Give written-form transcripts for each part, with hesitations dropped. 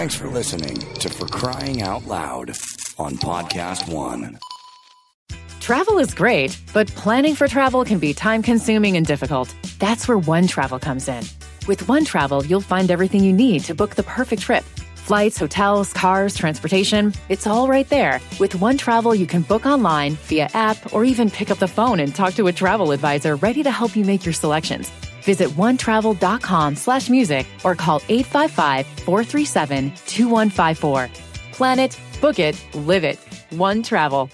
Thanks for listening to For Crying Out Loud on Podcast One. Travel is great, but planning for travel can be time-consuming and difficult. That's where One Travel comes in. With One Travel, you'll find everything you need to book the perfect trip. Flights, hotels, cars, transportation, it's all right there. With One Travel, you can book online, via app, or even pick up the phone and talk to a travel advisor ready to help you make your selections. Visit onetravel.com/music or call 855-437-2154. Plan it, book it, live it. One Travel.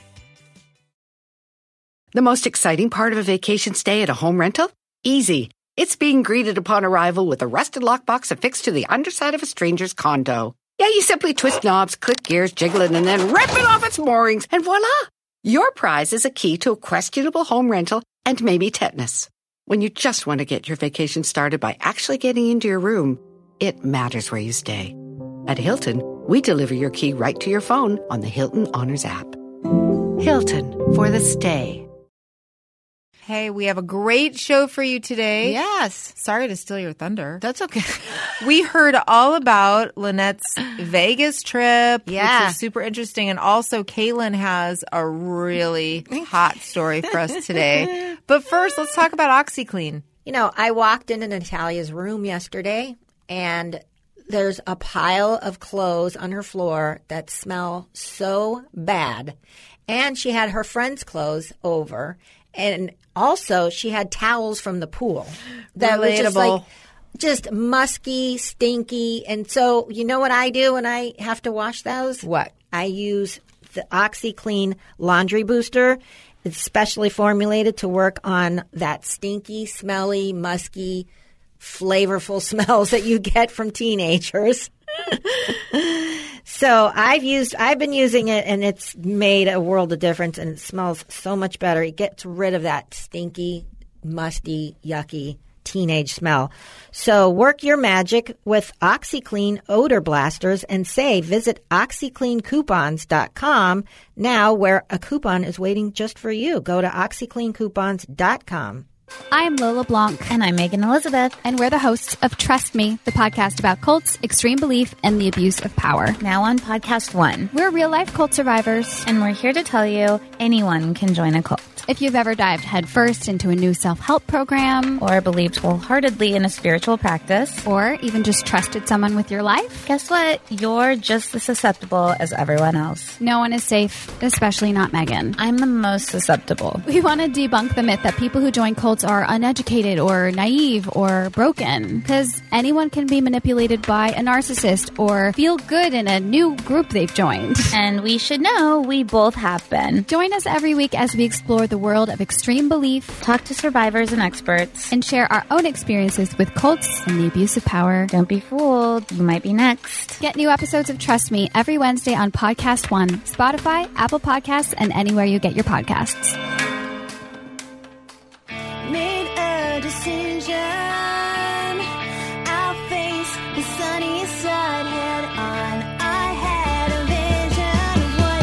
The most exciting part of a vacation stay at a home rental? Easy. It's being greeted upon arrival with a rusted lockbox affixed to the underside of a stranger's condo. Yeah, you simply twist knobs, click gears, jiggle it, and then rip it off its moorings, and voila! Your prize is a key to a questionable home rental and maybe tetanus. When you just want to get your vacation started by actually getting into your room, it matters where you stay. At Hilton, we deliver your key right to your phone on the Hilton Honors app. Hilton for the stay. Hey, we have a great show for you today. Yes. Sorry to steal your thunder. That's okay. We heard all about Lynette's Vegas trip, which was super interesting. And also, Kaylin has a really hot story for us today. But first, let's talk about OxiClean. You know, I walked into Natalia's room yesterday, and there's a pile of clothes on her floor that smell so bad. And she had her friend's clothes over. And also, she had towels from the pool that were just musky, stinky. And so, you know what I do when I have to wash those? What? I use the OxiClean Laundry Booster. It's specially formulated to work on that stinky, smelly, musky, flavorful smells that you get from teenagers. So I've been using it, and it's made a world of difference, and it smells so much better. It gets rid of that stinky, musty, yucky teenage smell. So work your magic with OxiClean Odor Blasters and save. Visit OxiCleanCoupons.com now, where a coupon is waiting just for you. Go to OxiCleanCoupons.com. I'm Lola Blanc. And I'm Megan Elizabeth. And we're the hosts of Trust Me, the podcast about cults, extreme belief, and the abuse of power. Now on Podcast One. We're real-life cult survivors. And we're here to tell you anyone can join a cult. If you've ever dived headfirst into a new self-help program, or believed wholeheartedly in a spiritual practice, or even just trusted someone with your life, guess what? You're just as susceptible as everyone else. No one is safe, especially not Megan. I'm the most susceptible. We want to debunk the myth that people who join cults are uneducated or naive or broken, because anyone can be manipulated by a narcissist or feel good in a new group they've joined. And we should know we both have been. Join us every week as we explore the world of extreme belief, talk to survivors and experts, and share our own experiences with cults and the abuse of power. Don't be fooled. You might be next. Get new episodes of Trust Me every Wednesday on Podcast One, Spotify, Apple Podcasts, and anywhere you get your podcasts. Made a decision. I'll face the sunny side head on. I had a vision of what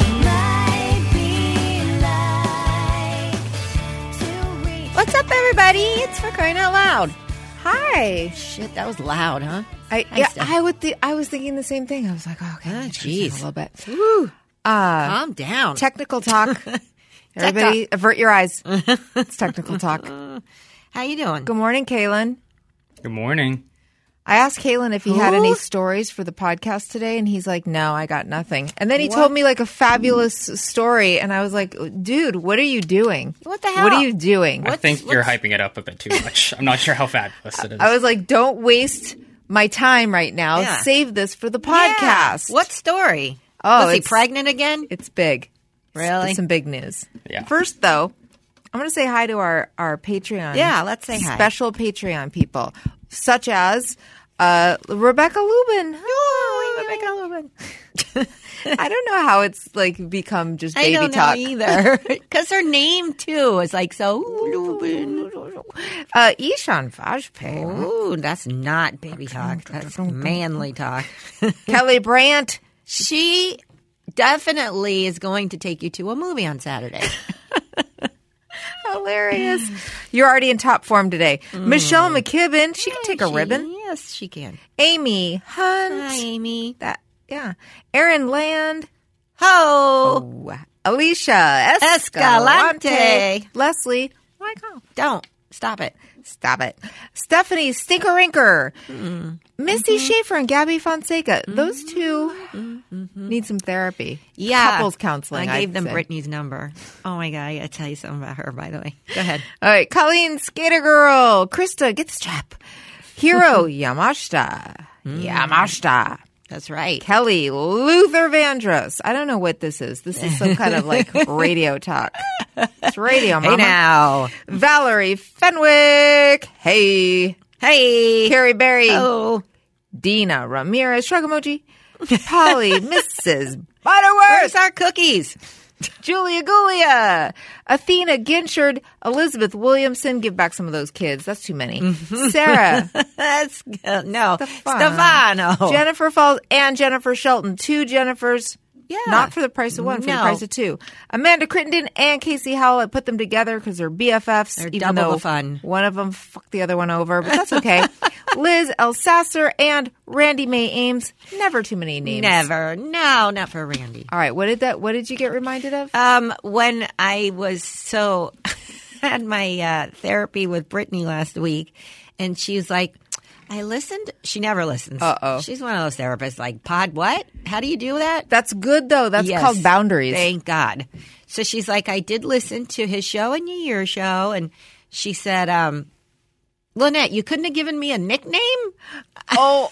it might be like to reach. What's up, everybody? It's For Crying Out Loud. Hi. Shit, that was loud, huh? I was thinking the same thing. I was like, oh, okay. Jeez. A little bit. Woo. Calm down. Technical talk. Everybody, avert your eyes. It's technical talk. How you doing? Good morning, Kaylin. Good morning. I asked Kaylin if he had any stories for the podcast today, and he's like, no, I got nothing. And then he told me like a fabulous story, and I was like, dude, what are you doing? What the hell? What are you doing? I think you're hyping it up a bit too much. I'm not sure how fabulous it is. I was like, don't waste my time right now. Yeah. Save this for the podcast. Yeah. What story? Oh, was he pregnant again? It's big. Really? Some big news. Yeah. First, though, I'm going to say hi to our Patreon. Yeah, let's say hi. Special Patreon people, such as Rebecca Lubin. Oh, Rebecca Lubin. I don't know how it's like become just baby talk. I don't know either. Because her name, too, is like so. Ishan Vajpayee. Ooh, that's not baby talk. That's manly talk. Kelly Brandt. She definitely is going to take you to a movie on Saturday. Hilarious. You're already in top form today. Michelle McKibben. She can take a ribbon. Yes, she can. Amy Hunt. Hi, Amy. Aaron Land. Ho! Alicia Escalante. Leslie. Don't. Stop it. Stephanie Stinkerinker. Missy Schaefer and Gabby Fonseca. Those two need some therapy. Yeah. Couples counseling. I gave them say. Brittany's number. Oh, my God. I got to tell you something about her, by the way. Go ahead. All right. Colleen Skater Girl. Krista, get the strap. Hero Yamashita. Yamashita. That's right. Kelly Luther Vandross. I don't know what this is. This is some kind of like radio talk. It's radio, mama. Hey, now. Valerie Fenwick. Hey. Carrie Berry. Oh. Dina Ramirez. Shrug emoji. Polly Mrs. Butterworth. Where's our cookies? Julia Gulia. Athena Ginchard. Elizabeth Williamson. Give back some of those kids. That's too many. Sarah. That's no. Stefano. Jennifer Falls and Jennifer Shelton. Two Jennifers. Yeah. Not for the price of one, for the price of two. Amanda Crittenden and Casey Howell. I put them together because they're BFFs. They're even double though the fun. One of them fucked the other one over, but that's okay. Liz Elsasser and Randy Mae Ames. Never too many names. Never. No, not for Randy. All right. What did you get reminded of? When I was had my therapy with Brittany last week, and she was like, I listened. She never listens. Uh-oh. She's one of those therapists like, pod what? How do you do that? That's good, though. That's Yes. called boundaries. Thank God. So she's like, I did listen to his show and your show. And she said, Lynette, you couldn't have given me a nickname? Oh.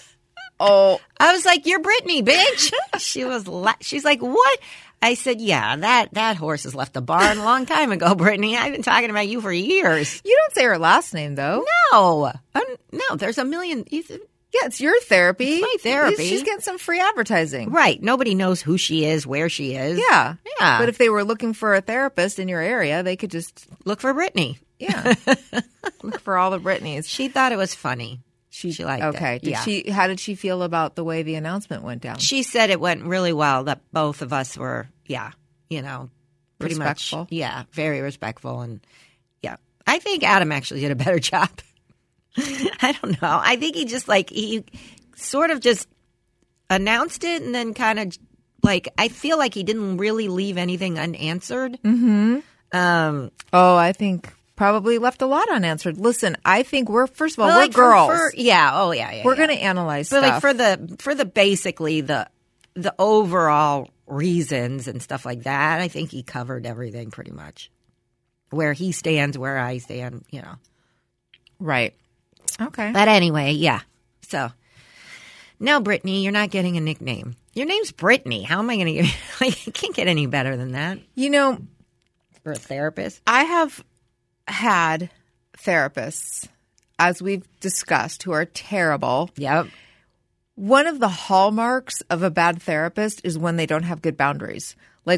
I was like, you're Brittany, bitch. She's like, what? I said, yeah, that horse has left the barn a long time ago, Brittany. I've been talking about you for years. You don't say her last name, though. No, there's a million. Yeah, it's your therapy. It's my therapy. She's getting some free advertising. Right. Nobody knows who she is, where she is. Yeah. Yeah. But if they were looking for a therapist in your area, they could just Look for Brittany. Yeah. look for all the Britneys. She thought it was funny. She liked it. Okay. How did she feel about the way the announcement went down? She said it went really well, that both of us were, pretty Respectful. much. Yeah, very respectful. And yeah, I think Adam actually did a better job. I don't know. I think he sort of just announced it and then kind of I feel like he didn't really leave anything unanswered. Mm-hmm. I think probably left a lot unanswered. Listen, I think we're girls. We're going to analyze but stuff. for the basically the overall reasons and stuff like that, I think he covered everything pretty much. Where he stands, where I stand, Right. Okay. But anyway, yeah. So, no, Brittany, you're not getting a nickname. Your name's Brittany. How am I going to give you? You can't get any better than that. For a therapist. I have had therapists, as we've discussed, who are terrible. Yep. One of the hallmarks of a bad therapist is when they don't have good boundaries.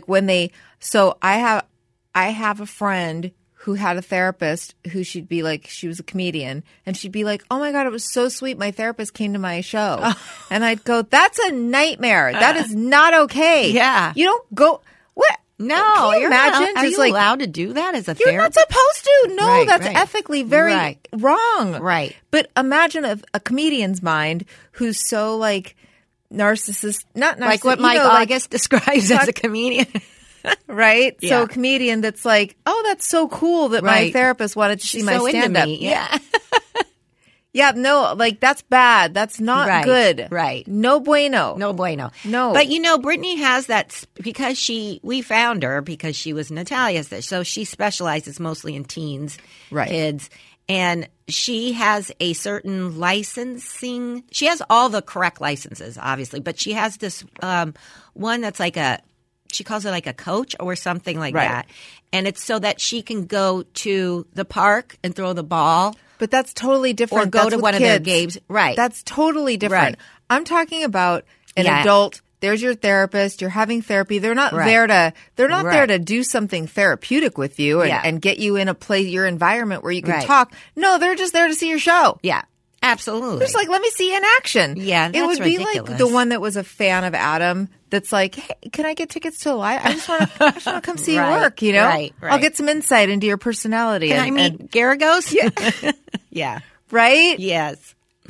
So I have a friend who had a therapist who she'd be like, she was a comedian, and she'd be like, oh my God, it was so sweet. My therapist came to my show. Oh. And I'd go, that's a nightmare. That is not okay. Yeah. You don't go, what? No, can you imagine? Are you allowed to do that as a You're therapist? not supposed to. No, Right, that's right. ethically very wrong. Right. But imagine a comedian's mind who's so narcissist, not narcissist, Like what Mike August describes as a comedian. Right? Yeah. So a comedian that's like, oh, that's so cool that my Right. therapist wanted to see my so into stand-up. me. Yeah. Yeah, no, that's bad. That's not Right, good. right. No bueno. No bueno. No. But Brittany has that because we found her because she was Natalia's. So she specializes mostly in teens, Right. kids. And she has a certain licensing. She has all the correct licenses, obviously. But she has this one that's she calls it like a coach or something like Right. that. And it's so that she can go to the park and throw the ball. But that's totally different. Or go That's to with one of their kids. games. Right. That's totally different. Right. I'm talking about an Yeah. adult. There's your therapist. You're having therapy. They're not Right. there to. They're not there Right. to do something therapeutic with you and get you in a place, your environment where you can Right. talk. No, they're just there to see your show. Yeah. Absolutely. Just let me see you in action. Yeah, it that's would be like ridiculous. the one that was a fan of Adam. That's like, hey, can I get tickets to a live? I just want to come see Right, you work. right. I'll get some insight into your personality. Can I meet Garagos? Yeah. Yeah. Right? Yes.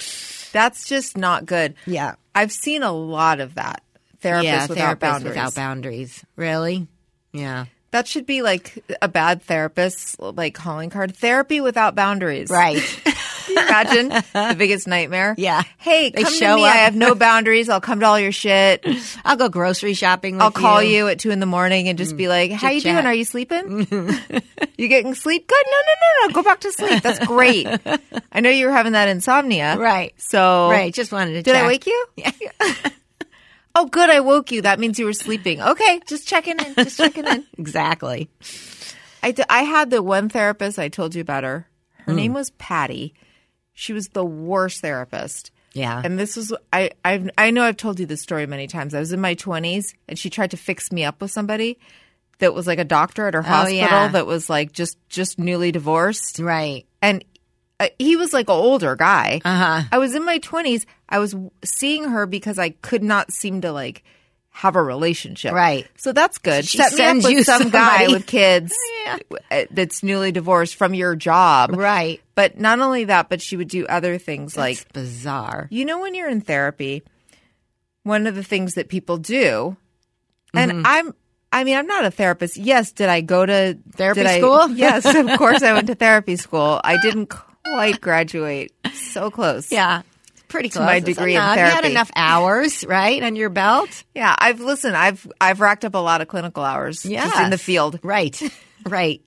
That's just not good. Yeah. I've seen a lot of that. Therapists without boundaries. Without boundaries. Really? Yeah. That should be like a bad therapist, like calling card. Therapy without boundaries. Right. Can you imagine the biggest nightmare? Yeah. Hey, They come to show me. up. I have no boundaries. I'll come to all your shit. I'll go grocery shopping with I'll call you at 2 a.m. and just be like, how you Chit-chat. doing? Are you sleeping? You getting sleep? Good. No. Go back to sleep. That's great. I know you were having that insomnia. Right. So. Right. Just wanted to Did check. I wake you? Yeah. Oh, good. I woke you. That means you were sleeping. Okay. Just checking in. Just checking in. Exactly. I had the one therapist, I told you about her. Her name was Patty. She was the worst therapist. Yeah. And this was I know I've told you this story many times. I was in my 20s and she tried to fix me up with somebody that was like a doctor at her hospital that was like just newly divorced. Right. And he was like an older guy. Uh-huh. I was in my 20s. I was seeing her because I could not seem to like have a relationship. Right. So that's good. She Set me up sends with you some guy somebody. with kids that's newly divorced from your job. Right. But not only that, but she would do other things like That's bizarre. you know, when you're in therapy, one of the things that people do, and I'm not a therapist. Yes, did I go to Therapy school? Yes, of course I went to therapy school. I didn't quite graduate. So close. Yeah. Pretty To close. my That's degree in enough. You had therapy. enough hours, right, on your belt? Yeah, I've racked up a lot of clinical hours just in the field. Right. Right.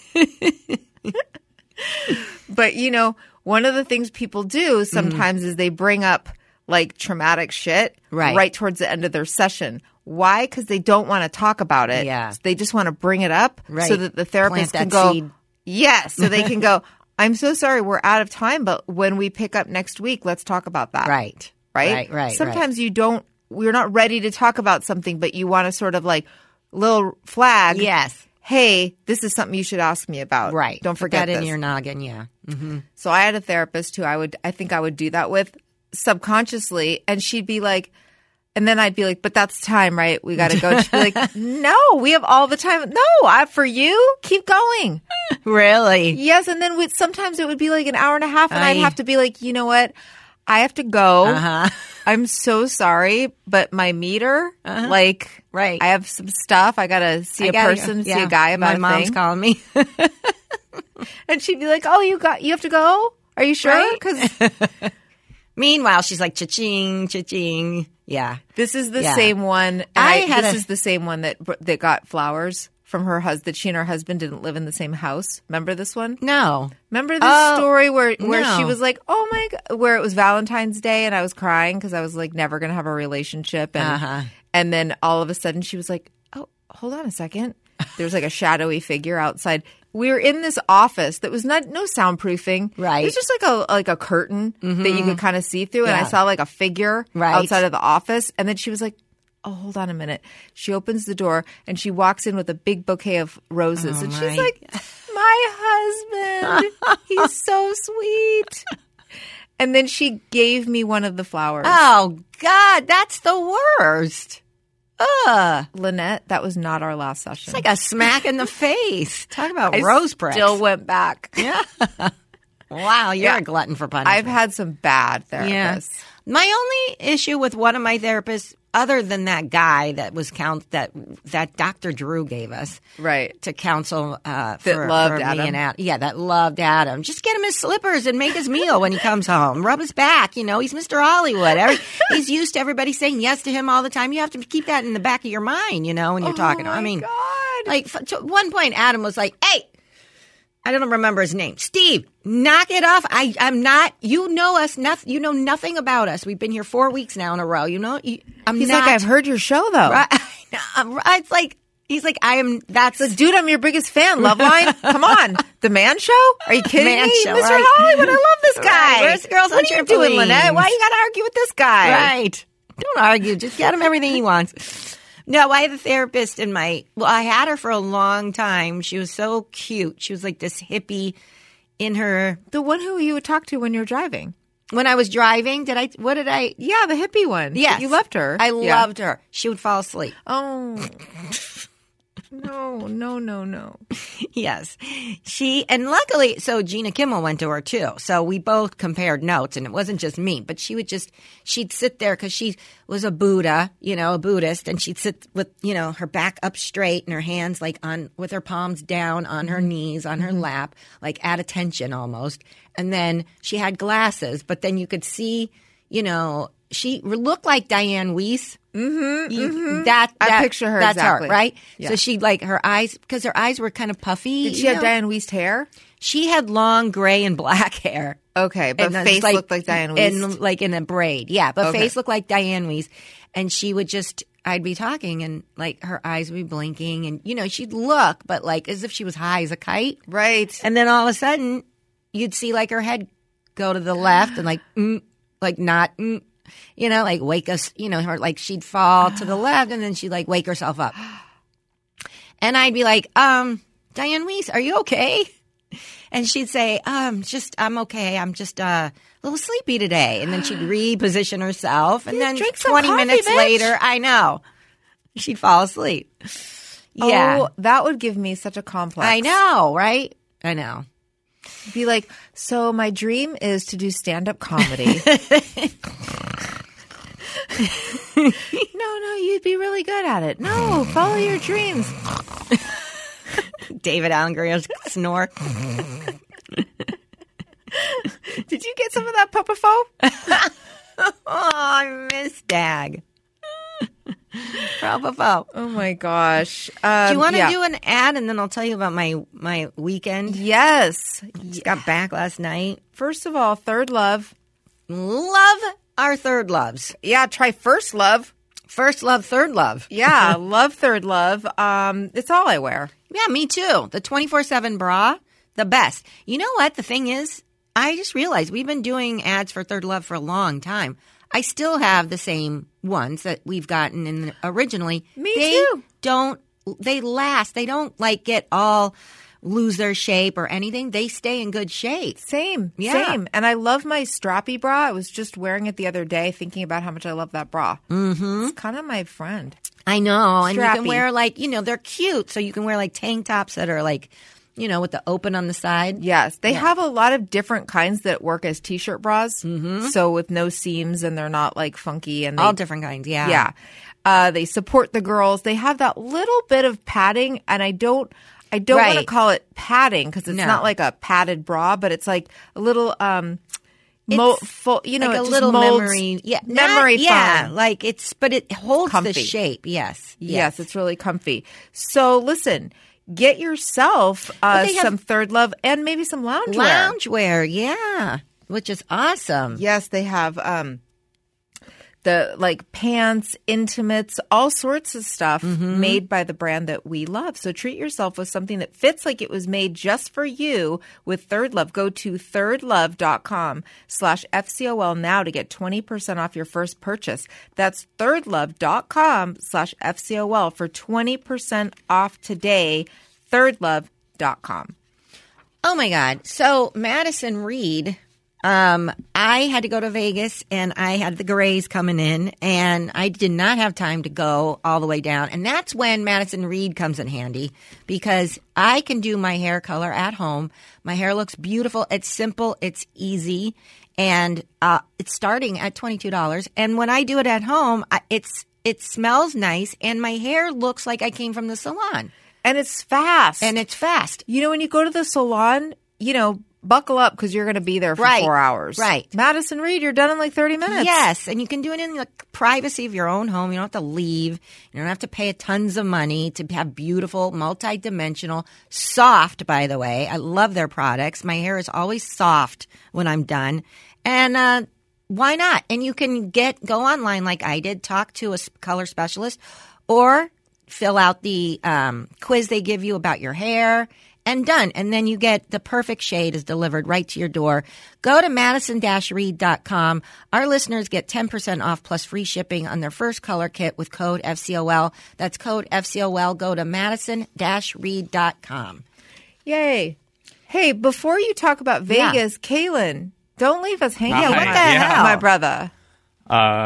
But, you know, one of the things people do sometimes is they bring up like traumatic shit right towards the end of their session. Why? Because they don't want to talk about it. Yeah. So they just want to bring it up so that the therapist Plant can that go, seed. yes. So they can go, I'm so sorry, we're out of time, but when we pick up next week, let's talk about that. Right. Right? Right. Sometimes we're not ready to talk about something, but you want to sort of like little flag. Yes. Hey, this is something you should ask me about. Right. Don't Put forget that in this. your noggin, yeah. Mm-hmm. So I had a therapist who I think I would do that with subconsciously, and she'd be like, and then I'd be like, but that's time, right? We got to go. She'd be like, no, we have all the time. No, for you, keep going. Really? Yes, and then sometimes it would be like an hour and a half, and I'd have to be like, you know what? I have to go. Uh-huh. I'm so sorry, but my meter, like, Right. I have some stuff. I got to see a person, see a guy about My a mom's thing. calling me. And she'd be like, oh, you have to go? Are you sure? Right? Because Meanwhile, she's like, cha-ching, cha-ching. Yeah. this is the Yeah. same one. I And had this a- is the same one that got flowers from her husband. She and her husband didn't live in the same house. Remember this one? No. Remember this story where no. she was like, oh my God, where it was Valentine's Day and I was crying because I was like never going to have a relationship. And then all of a sudden she was like, oh, hold on a second. There was like a shadowy figure outside. We were in this office that was no soundproofing. Right. It was just like a curtain that you could kind of see through. And I Yeah. saw like a figure Right. outside of the office. And then she was like, oh, hold on a minute. She opens the door and she walks in with a big bouquet of roses. and she's my- like, my husband. He's so sweet. And then she gave me one of the flowers. Oh, God, that's the worst. Ugh. Lynette, that was not our last session. It's like a smack in the face. Talk about I rose pricks. still went back. Yeah. Wow, you're Yeah. a glutton for punishment. I've had some bad therapists. Yeah. My only issue with one of my therapists, other than that guy that was that Dr. Drew gave us, Right. to counsel for loved me Adam. and Adam. Yeah, that loved Adam. Just get him his slippers and make his meal when he comes home. Rub his back. You know, he's Mr. Hollywood. He's used to everybody saying yes to him all the time. You have to keep that in the back of your mind, you know, when you're talking. my I mean, God. like to one point, Adam was like, "Hey." I don't remember his name. Steve, knock it off. I'm not. You know us. You know nothing about us. We've been here 4 weeks now in a row. You know. I'm He's not. like, I've heard your show though. Right, it's like he's like I am. That's Like, dude, I'm your biggest fan. Loveline, come on, the Man Show? Are you kidding Man me, Show, Mr. right. Hollywood? I love this guy. Right. Where's the girls what on are you doing, trampolines? Lynette? Why you got to argue with this guy? Right. Don't argue. Just get him everything he wants. No, I have a therapist I had her for a long time. She was so cute. She was like this hippie in her. The one who you would talk to when you're driving. When I was driving, Yeah, the hippie one. Yes. You loved her. I Yeah. loved her. She would fall asleep. Oh. No. Yes. And luckily, so Gina Kimmel went to her too. So we both compared notes, and it wasn't just me, but she'd sit there because she was a Buddha, a Buddhist, and she'd sit with, her back up straight and her hands with her palms down on her knees, on her lap, like at attention almost. And then she had glasses, but then you could see, she looked like Diane Weiss. I picture her that's exactly. her, right? Yeah. So she'd her eyes, because her eyes were kind of puffy. Did she have Diane Weiss hair? She had long gray and black hair. Okay, but and face looked like Diane Weiss. And in a braid. Yeah, but Okay. face looked like Diane Weiss. And she would I'd be talking and her eyes would be blinking and, she'd look, but as if she was high as a kite. Right. And then all of a sudden you'd see her head go to the left and not, wake us, her, she'd fall to the left and then she'd wake herself up. And I'd be like, Diane Weiss, are you okay? And she'd say, I'm okay. I'm just a little sleepy today. And then she'd reposition herself. And then drink some 20 coffee, minutes bitch. later, I know, she'd fall asleep. Yeah. Oh, that would give me such a complex. I know, right? I know. Be like, so my dream is to do stand-up comedy. No, you'd be really good at it. No, follow your dreams. David Allen Greer's snore. Did you get some of that Propofol? Oh, I miss Dag. Propofol. Oh my gosh. Do you want to do an ad and then I'll tell you about my weekend? Yes. Just got back last night. First of all, Third Love. Love our Third Loves. Yeah, try First Love. First Love, Third Love. Yeah, love Third Love. It's all I wear. Yeah, me too. The 24/7 bra, the best. You know what? The thing is, I just realized we've been doing ads for Third Love for a long time. I still have the same ones that we've gotten in originally. Me too. They last. They don't get all lose their shape or anything. They stay in good shape. Same. Yeah. Same. And I love my strappy bra. I was just wearing it the other day thinking about how much I love that bra. Mm-hmm. It's kind of my friend. I know. And you Strappy. can wear they're cute. So you can wear tank tops that are with the open on the side. Yes. They have a lot of different kinds that work as T-shirt bras. Mm-hmm. So with no seams and they're not funky. And all different kinds. Yeah. Yeah. They support the girls. They have that little bit of padding. And I don't want to call it padding because it's not like a padded bra, but it's like a little It's a little memory. Yeah. Memory foam. Yeah. But it holds Comfy. the shape. Yes. Yes, it's really comfy. So listen, get yourself some Third Love and maybe some loungewear. Loungewear, yeah. Which is awesome. Yes, they have the pants, intimates, all sorts of stuff made by the brand that we love. So treat yourself with something that fits like it was made just for you with Third Love. Go to thirdlove.com/FCOL now to get 20% off your first purchase. That's thirdlove.com/FCOL for 20% off today. Thirdlove.com. Oh my God. So Madison Reed, I had to go to Vegas and I had the Grays coming in and I did not have time to go all the way down. And that's when Madison Reed comes in handy because I can do my hair color at home. My hair looks beautiful. It's simple. It's easy. And it's starting at $22. And when I do it at home, it smells nice and my hair looks like I came from the salon. And it's fast. And it's fast. When you go to the salon, buckle up because you're going to be there for 4 hours. Right. Madison Reed, you're done in 30 minutes. Yes. And you can do it in the privacy of your own home. You don't have to leave. You don't have to pay tons of money to have beautiful, multi-dimensional, soft, by the way. I love their products. My hair is always soft when I'm done. And why not? And you can go online like I did, talk to a color specialist, or fill out the quiz they give you about your hair. And done. And then you get the perfect shade is delivered right to your door. Go to madison-reed.com. Our listeners get 10% off plus free shipping on their first color kit with code FCOL. That's code FCOL. Go to madison-reed.com. Yay. Hey, before you talk about Vegas, Kaylin, don't leave us hanging. What the hell, my brother?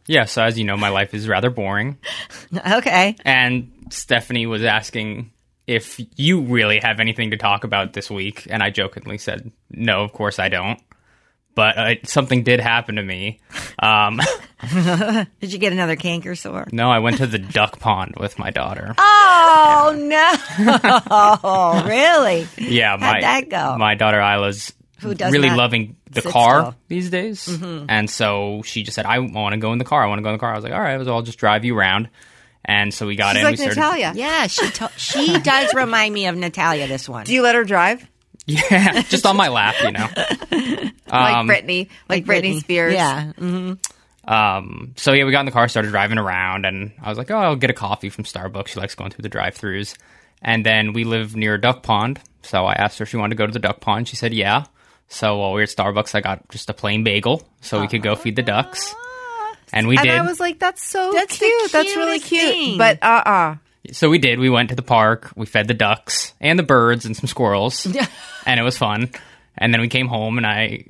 Yeah, so as you know, my life is rather boring. Okay. And Stephanie was asking if you really have anything to talk about this week. And I jokingly said, no, of course I don't. But something did happen to me. Did you get another canker sore? No, I went to the duck pond with my daughter. Oh, no. Really? Yeah. How'd that go? My daughter Isla's really loving the car still. these days. And so she just said, I want to go in the car. I want to go in the car. I was like, all right, so I'll just drive you around. And so we got She's in. like we started, Natalia. Yeah, she does remind me of Natalia, this one. Do you let her drive? Yeah, just on my lap, you know. Like Britney. Like Britney Spears. Yeah. So yeah, we got in the car, started driving around, and I was like, oh, I'll get a coffee from Starbucks. She likes going through the drive-thrus. And then we live near a duck pond, so I asked her if she wanted to go to the duck pond. She said, yeah. So while we were at Starbucks, I got just a plain bagel so we could go feed the ducks. And we did. And I was like, that's so That's the cute. That's really cutest cute. thing. But So we did. We went to the park. We fed the ducks and the birds and some squirrels. And it was fun. And then we came home, and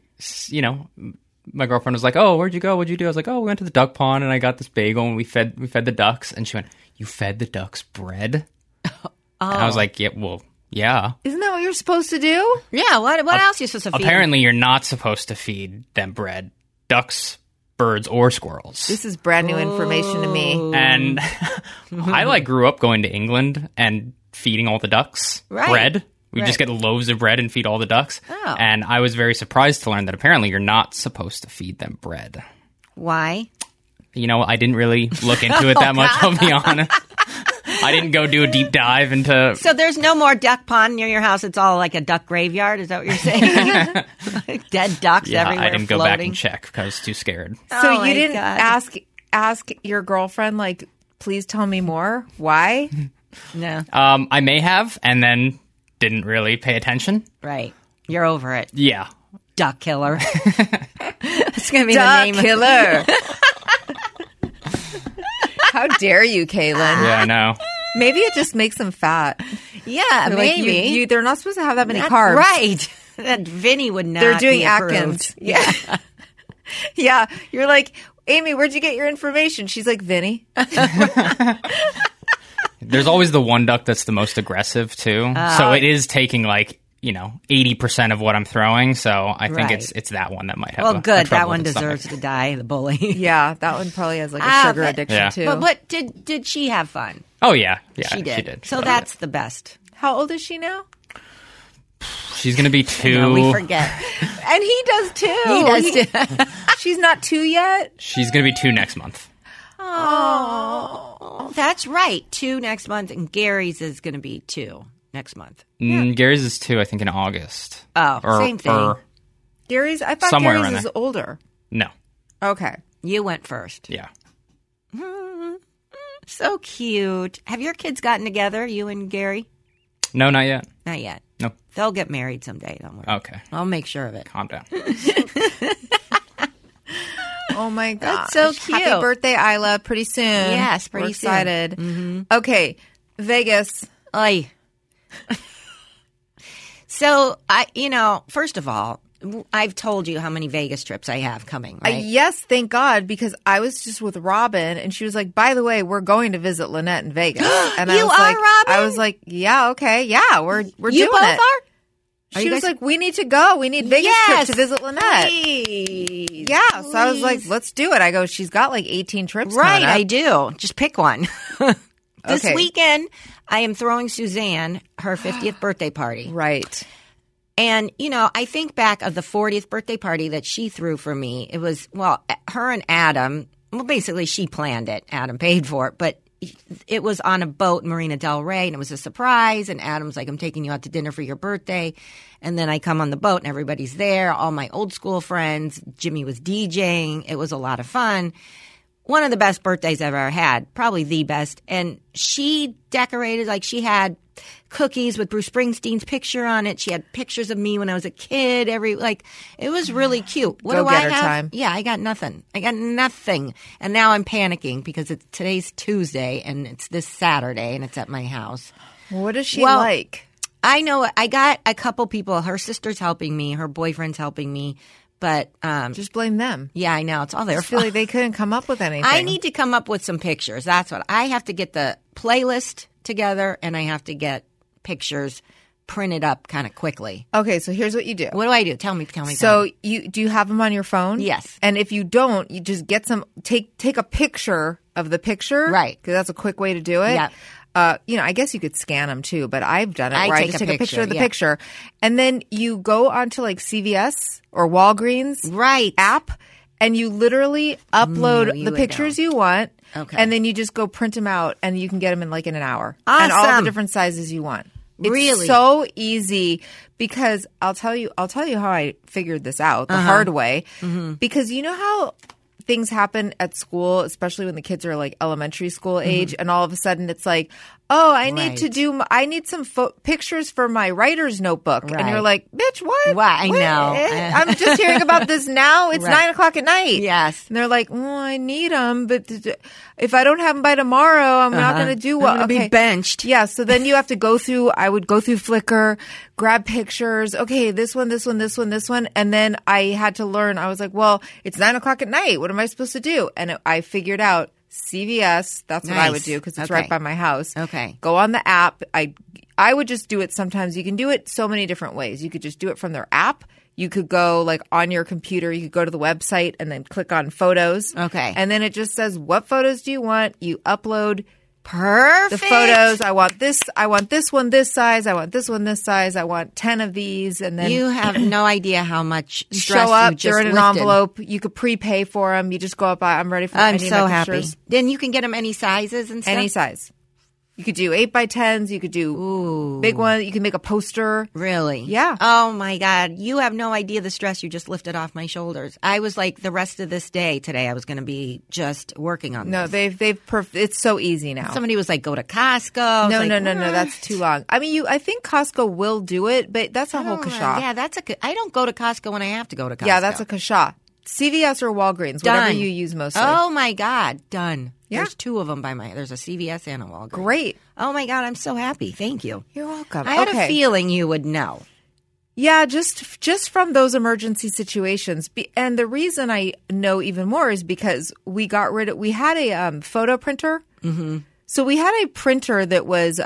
my girlfriend was like, oh, where'd you go? What'd you do? I was like, oh, we went to the duck pond, and I got this bagel, and we fed the ducks. And she went, you fed the ducks bread? And I was like, yeah, well, yeah. Isn't that what you're supposed to do? Yeah, what else are you supposed to feed? Apparently, you're not supposed to feed them bread. Ducks, birds, or squirrels. This is brand new information to me. And I grew up going to England and feeding all the ducks bread. We just get loaves of bread and feed all the ducks. Oh. And I was very surprised to learn that apparently you're not supposed to feed them bread. Why? I didn't really look into it that much, I'll be honest. I didn't go do a deep dive into... So there's no more duck pond near your house. It's all like a duck graveyard. Is that what you're saying? Like dead ducks everywhere I didn't floating. go back and check because I was too scared. So you didn't ask your girlfriend, like, please tell me more? Why? No. I may have, and then didn't really pay attention. Right. You're over it. Yeah. Duck killer. It's going to be Duck the name killer. How dare you, Kaylin? Yeah, I know. Maybe it just makes them fat. Yeah, They're like, maybe. they're not supposed to have that many That's carbs. right. That Vinny would not They're doing be approved. Atkins. Yeah. Yeah. You're like, Amy, where'd you get your information? She's like, Vinny. There's always the one duck that's the most aggressive, too. So it is taking, 80% of what I'm throwing. So I think Right. it's that one that might have Well, a good. trouble That one with the deserves stomach. to die, the bully. Yeah, that one probably has like a sugar but- addiction Yeah. too. But what did she have fun? Oh, yeah. Yeah, She did. So She did. that's the best. How old is she now? She's going to be 2. No, we forget. And he does too. He does too. She's not 2 yet. She's going to be 2 next month. Oh, that's right. 2 next month, and Gary's is going to be 2 next month. Gary's is 2, I think, in August. Oh, same thing. Gary's. I thought Somewhere Gary's around is there. older. No. Okay. You went first. Yeah. So cute. Have your kids gotten together, you and Gary? No, not yet. Not yet. No. They'll get married someday. Don't worry. Okay. I'll make sure of it. Calm down. Oh my god, That's so cute. Happy birthday, Isla! Pretty soon. Yes, pretty We're soon. excited. Okay, Vegas. Oy. So, first of all, I've told you how many Vegas trips I have coming, right? Yes, thank God, because I was just with Robin, and she was like, "By the way, we're going to visit Lynette in Vegas." And You I was are, like, Robin? I was like, "Yeah, okay, yeah, we're you doing both it." are? Are She you was guys- like, "We need to go. We need Vegas trip to visit Lynette." Please. Yeah, so I was like, Please. "Let's do it." I go, "She's got like 18 trips, Right, coming up." I do. Just pick one. This Okay. weekend, I am throwing Suzanne her 50th birthday party. Right. And, I think back of the 40th birthday party that she threw for me. It was, her and Adam, basically she planned it. Adam paid for it. But it was on a boat in Marina Del Rey, and it was a surprise. And Adam's like, I'm taking you out to dinner for your birthday. And then I come on the boat, and everybody's there, all my old school friends. Jimmy was DJing. It was a lot of fun. One of the best birthdays I've ever had, probably the best. And she decorated, she had cookies with Bruce Springsteen's picture on it. She had pictures of me when I was a kid. It was really cute. What do I Go-getter have? time. Yeah, I got nothing. And now I'm panicking because today's Tuesday and it's this Saturday and it's at my house. What is she Well, like? I know I got a couple people. Her sister's helping me. Her boyfriend's helping me. But just blame them. yeah, I know. It's all their I feel fault. like they couldn't come up with anything. I need to come up with some pictures. That's what I have to get the playlist together, and I have to get pictures printed up kind of quickly. Okay, so here's what you do. What do I do? Tell me. So do you have them on your phone? Yes. And if you don't, you just get some. Take a picture of the picture, Right. Because that's a quick way to do it. Yeah. I guess you could scan them too, but I've done it I where I take just a take a picture of the picture, yeah. picture, and then you go onto like CVS or Walgreens Right. app, and you literally upload you the would pictures know. you want, Okay. and then you just go print them out, and you can get them in like in an hour, and all the Awesome. different sizes you want. It's Really? so easy because I'll tell you how I figured this out the Uh-huh. hard way. Mm-hmm. Because you know how things happen at school, especially when the kids are like elementary school age, and all of a sudden it's like, oh, I need Mm-hmm. Right. I need some pictures for my writer's notebook, and Right. you're like, bitch, what? Why? I What? know. I'm just hearing about this now. It's Right. 9:00 at night. Yes. And they're like, well, I need them, but if I don't have them by tomorrow, I'm not going to do well. I'm gonna be benched. Yeah, so then you have to go through, I would go through Flickr, grab pictures. Okay, this one. And then I had to learn. I was like, well, it's 9:00 at night. What am I supposed to do? And I figured out CVS. That's what I would Nice. do because it's Okay. right by my house. Okay. Go on the app. I would just do it sometimes. You can do it so many different ways. You could just do it from their app. You could go like on your computer. You could go to the website and then click on photos. Okay. And then it just says, what photos do you want? You upload Perfect. the photos. I want this one this size. I want this one this size. I want 10 of these. And then You have no idea how much you stress show up. you just They're in an lifted. envelope. You could prepay for them. You just go up. I'm ready for. I I'm need so my happy. pictures. Then you can get them any sizes and stuff. Any size. You could do 8x10s. You could do big one. You can make a poster. Really? Yeah. Oh my God. You have no idea the stress you just lifted off my shoulders. I was like the rest of this day today, I was going to be just working on No, this. it's so easy now. Somebody was like, go to Costco. I was No, like, no, "What?" that's too long. I mean, I think Costco will do it, but that's a whole Oh, kasha. yeah, I don't go to Costco when I have to go to Costco. Yeah, that's a kasha. CVS or Walgreens, whatever Done. you use mostly. Oh my God. Done. Yeah. There's two of them there's a CVS and a Walgreens. Great. Oh my God. I'm so happy. Thank you. You're welcome. I had Okay. a feeling you would know. Yeah, just from those emergency situations. And the reason I know even more is because we had a photo printer. Mm-hmm. So we had a printer that was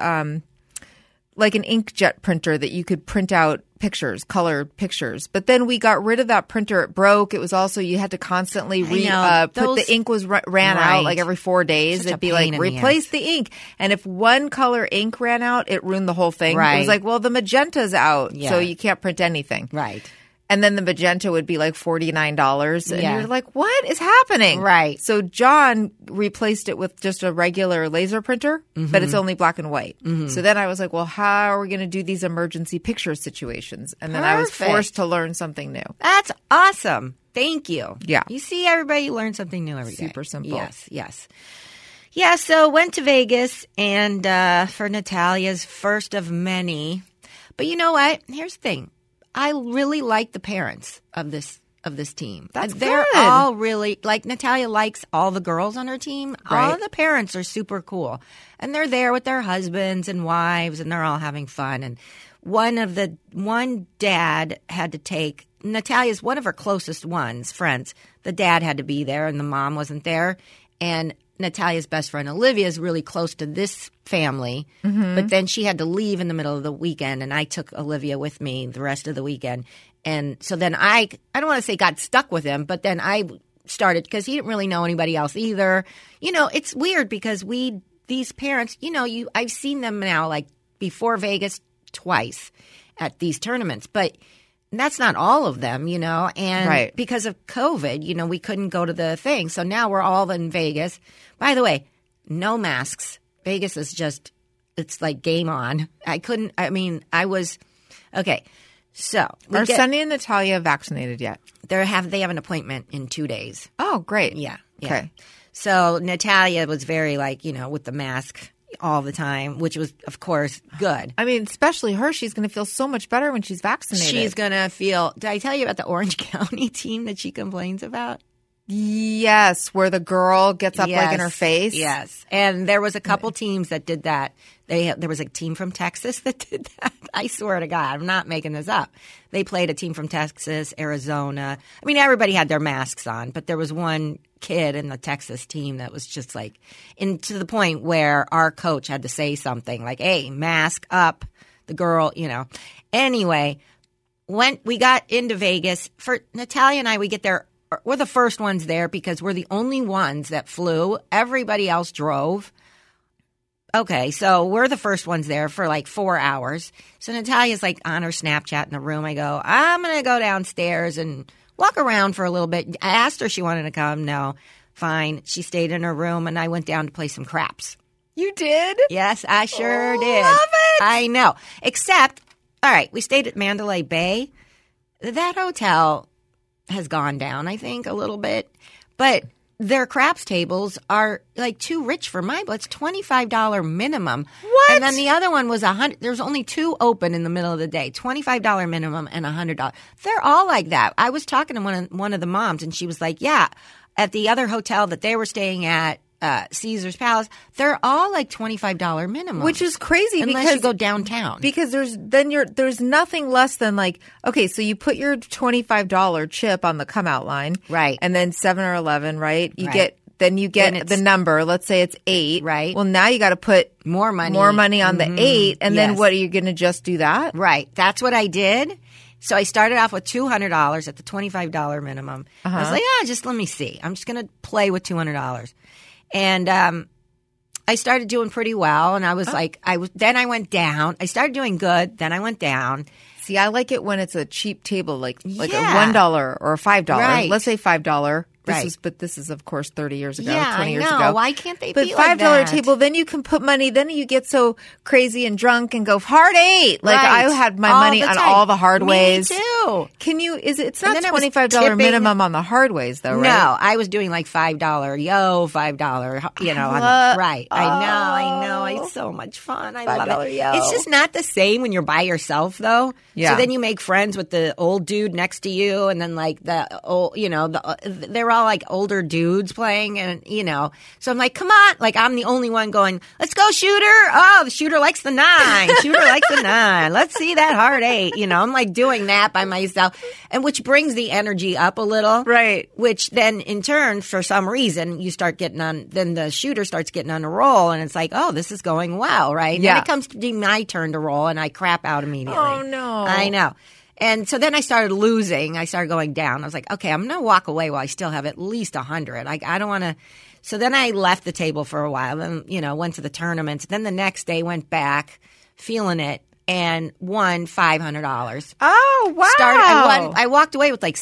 like an inkjet printer that you could print out pictures, color pictures. But then we got rid of that printer. It broke. It was also, you had to constantly put the ink ran out Right. like every 4 days. Such a It'd be pain like, in the replace ass. the ink. And if one color ink ran out, it ruined the whole thing. It Right. was like, well, the magenta's out, Yeah. so you can't print anything. Right. And then the magenta would be like $49. And Yeah. you're like, what is happening? Right. So John replaced it with just a regular laser printer, but it's only black and white. So then I was like, well, how are we going to do these emergency picture situations? And then I was Perfect. forced to learn something new. That's awesome. Thank you. Yeah. You see, everybody learn something new every day. Super simple. Yes. Yeah, so went to Vegas and for Natalia's first of many. But you know what? Here's the thing. I really like the parents of this team. That's They're good. all really like Natalia likes all the girls on her team. All Right. of the parents are super cool. And they're there with their husbands and wives and they're all having fun. And one dad had to take Natalia's one of her closest friends. The dad had to be there and the mom wasn't there. And Natalia's best friend Olivia is really close to this family, but then she had to leave in the middle of the weekend, and I took Olivia with me the rest of the weekend. And so then I don't want to say got stuck with him, but then I started because he didn't really know anybody else either. You know, it's weird because these parents, I've seen them now like before Vegas twice at these tournaments, but that's not all of them, and Right. because of COVID, we couldn't go to the thing. So now we're all in Vegas. By the way, no masks. Vegas is it's like game on. Okay. So Are Sunny and Natalia vaccinated yet? they have an appointment in 2 days. Oh, great. Yeah. Okay. So Natalia was very with the mask all the time, which was, of course, good. I mean, especially her. She's going to feel so much better when she's vaccinated. She's going to feel – did I tell you about the Orange County team that she complains about? Yes, where the girl gets up like in her face. Yes. And there was a couple teams that did that. There was a team from Texas that did that. I swear to God, I'm not making this up. They played a team from Texas, Arizona. I mean, everybody had their masks on, but there was one kid in the Texas team that was just like, to the point where our coach had to say something like, hey, mask up, the girl, you know. Anyway, when we got into Vegas, for Natalia and I, we get there. We're the first ones there because we're the only ones that flew. Everybody else drove. Okay, so we're the first ones there for like 4 hours. So Natalia's like on her Snapchat in the room. I go, I'm going to go downstairs and walk around for a little bit. I asked her if she wanted to come. No. Fine. She stayed in her room, and I went down to play some craps. You did? Yes, I sure did. Love it. I know. Except, all right, we stayed at Mandalay Bay. That hotel has gone down, I think, a little bit. But their craps tables are like too rich for my blood. It's $25 minimum. What? And then the other one was $100. There's only 2 open in the middle of the day. $25 minimum and $100. They're all like that. I was talking to one of the moms, and she was like, yeah, at the other hotel that they were staying at, Caesar's Palace, they're all like $25 minimum. Which is crazy unless because you go downtown. Because there's nothing less than like, okay, so you put your $25 chip on the come out line. Right. And then 7 or 11, right? You Right. get the number. Let's say it's 8. Right. Well, now you got to put more money on the 8. And then Yes. what, are you going to just do that? Right. That's what I did. So I started off with $200 at the $25 minimum. I was like, just let me see. I'm just going to play with $200. And I started doing pretty well. And I was then I went down. I started doing good. Then I went down. See, I like it when it's a cheap table, like Yeah. a $1 or a $5. Right. Let's say $5. Right. This is of course 30 years ago, Yeah, 20 years I know. ago. Why can't they but be $5 like that? table, then you can put money. Then you get so crazy and drunk and go hard 8. Like Right. I had my All money the on time. all the hard ways. Me too. Can you? It's And not then I was $25 tipping- minimum on the hard ways though, right? No, I was doing like $5 $5, you know. Right. I know. It's so much fun. I love $5 it. yo. It's just not the same when you're by yourself, though. Yeah. So then you make friends with the old dude next to you, and then like the old, you know, they're all like older dudes playing, and you know. So I'm like, come on, like I'm the only one going, let's go, shooter. Oh, the shooter likes the 9. Shooter likes the 9. Let's see that hard 8. You know, I'm like doing that by myself, and which brings the energy up a little, Right. Which then in turn, for some reason, you start getting on. Then the shooter starts getting on a roll, and it's like, oh, this is going well, right? And Yeah. then it comes to be my turn to roll, and I crap out immediately. Oh, no. I know. And so then I started losing. I started going down. I was like, okay, I'm going to walk away while I still have at least 100. I don't want to. So then I left the table for a while and, you know, went to the tournaments. Then the next day went back, feeling it, and won $500. Oh wow! I walked away with like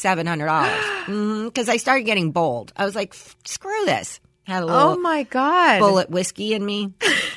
$700 because I started getting bold. I was like, screw this. Had a little Oh my god! bullet whiskey in me.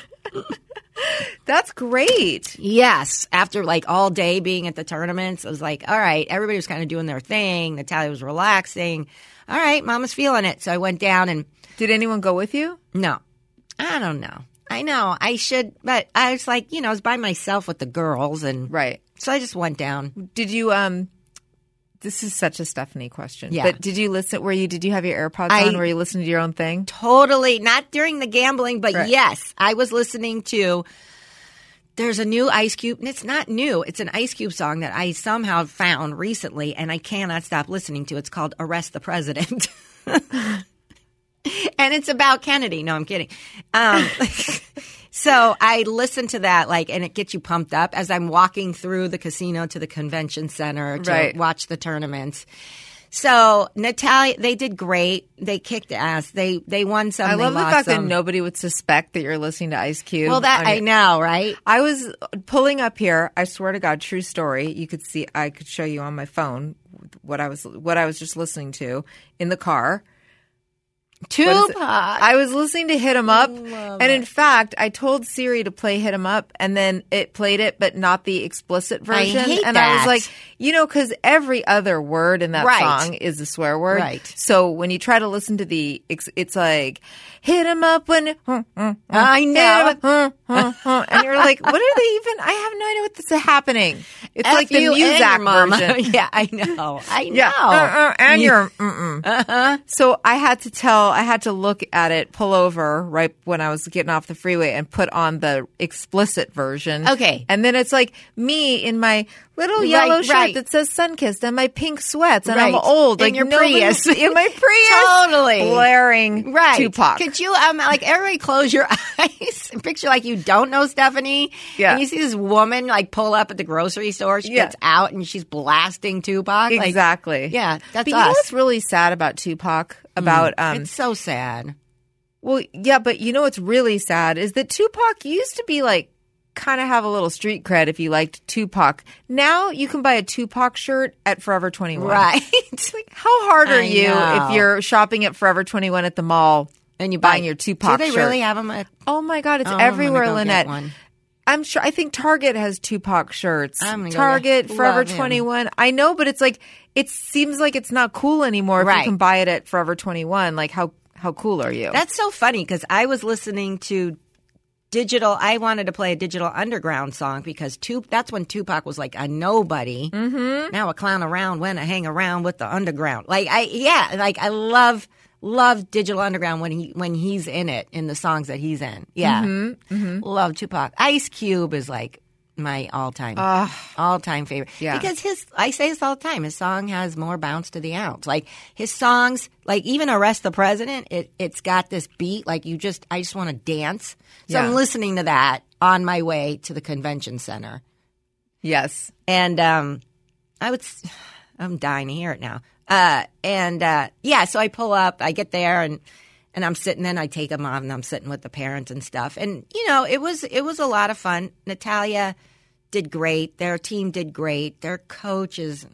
That's great. Yes. After like all day being at the tournaments, I was like, all right, everybody was kind of doing their thing. Natalia was relaxing. All right, Mama's feeling it. So I went down and Did anyone go with you? no, I don't know. I know I should, but I was like, you know, I was by myself with the girls, and Right. so I just went down. Did you This is such a Stephanie question. Yeah. But did you listen? Did you have your AirPods on? Were you listening to your own thing? Totally, not during the gambling, but Right. yes, I was listening to. There's a new Ice Cube, and it's not new. It's an Ice Cube song that I somehow found recently, and I cannot stop listening to. It's called "Arrest the President." And it's about Kennedy. No, I'm kidding. So I listen to that, and it gets you pumped up as I'm walking through the casino to the convention center to Right. watch the tournaments. So Natalia, they did great. They kicked ass. They won some. I they love the lost fact that some. nobody would suspect that you're listening to Ice Cube. Well, that I know, right? I was pulling up here. I swear to God, true story. You could see. I could show you on my phone what I was just listening to in the car. Tupac. I was listening to Hit 'Em Up, and in fact, I told Siri to play Hit 'Em Up, and then it played it, but not the explicit version. hate and that. I was like, because every other word in that Right. song is a swear word. Right. So when you try to listen to it's like, hit 'em up when I know. and you're like, what are they even? I have no idea what this is happening. It's like the F you and your Muzak mama. version. Yeah, I know. I know. Yeah, and you're So I had to look at it, pull over right when I was getting off the freeway, and put on the explicit version. Okay. And then it's like me in my little yellow shirt right. that says Sunkissed and my pink sweats, and I'm Right. old, In like your nobody- Prius. in my Prius, Totally. blaring Right. Tupac. Could you, like, everybody close your eyes and picture like you don't know Stephanie? Yeah. And you see this woman, like, pull up at the grocery store. She Yeah. gets out and she's blasting Tupac. Like, Exactly. yeah, that's But you know us. what's really sad about Tupac? About It's so sad. well, yeah, but you know what's really sad is that Tupac used to be like kind of have a little street cred if you liked Tupac. Now you can buy a Tupac shirt at Forever 21. Right. Like, how hard are I you know. if you're shopping at Forever 21 at the mall And you buying your Tupac Do they shirt? really have them at Oh my God, it's Oh, I'm gonna everywhere, go get Lynette. one. I'm sure. I think Target has Tupac shirts. I'm gonna go Target, get- Forever love him. 21. I know, but it's like it seems like it's not cool anymore if you Right. can buy it at Forever 21. Like how cool are you? That's so funny because I was listening to I wanted to play a Digital Underground song because that's when Tupac was like a nobody. Mm-hmm. Now a clown around when I hang around with the underground. I love Digital Underground when he's in it, in the songs that he's in. Yeah. Love Tupac. Ice Cube is like my all-time favorite. Yeah. Because I say this all the time, his song has more bounce to the ounce. Like his songs, like even Arrest the President, it's got this beat, like I just want to dance. So Yeah. I'm listening to that on my way to the convention center. yes. And I'm dying to hear it now. So I pull up, I get there and I'm sitting, then I take them off and I'm sitting with the parents and stuff. And, it was a lot of fun. Natalia did great. Their team did great. Their coach is,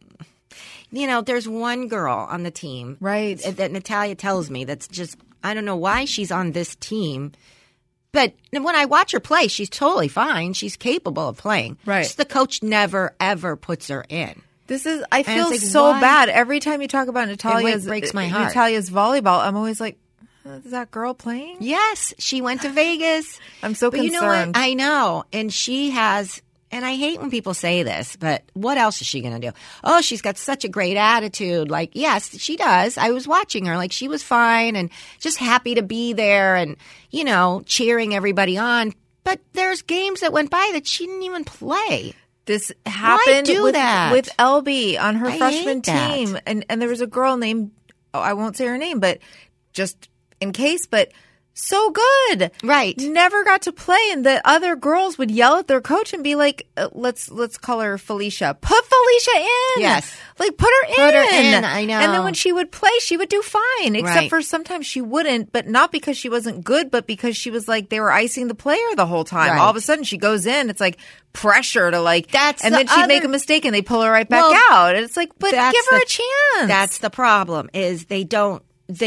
there's one girl on the team. Right. That Natalia tells me that's just, I don't know why she's on this team. But when I watch her play, she's totally fine. She's capable of playing. Right. Just the coach never, ever puts her in. I feel it's like, so why? bad every time you talk about Natalia's breaks my heart. Natalia's volleyball. I'm always like, is that girl playing? Yes, she went to Vegas. I'm so But you know concerned. what? I know. And she has, and I hate when people say this, but what else is she going to do? Oh, she's got such a great attitude. Like, yes, she does. I was watching her. Like, she was fine and just happy to be there and, cheering everybody on. But there's games that went by that she didn't even play. This happened do with that? with LB on her I freshman hate that. team, and there was a girl named I won't say her name, but just in case, but so good, Right. Never got to play, and the other girls would yell at their coach and be like, "Let's call her Felicia. Put Felicia in. Yes. like put her Put her in. in, I know. And then when she would play, she would do fine, except Right. for sometimes she wouldn't, but not because she wasn't good, but because she was like they were icing the player the whole time. Right. All of a sudden, she goes in. It's like pressure to like That's and the then she'd make other- a mistake and they pull her right back Well, out. And it's like, but that's give her the- a chance. That's the problem is they don't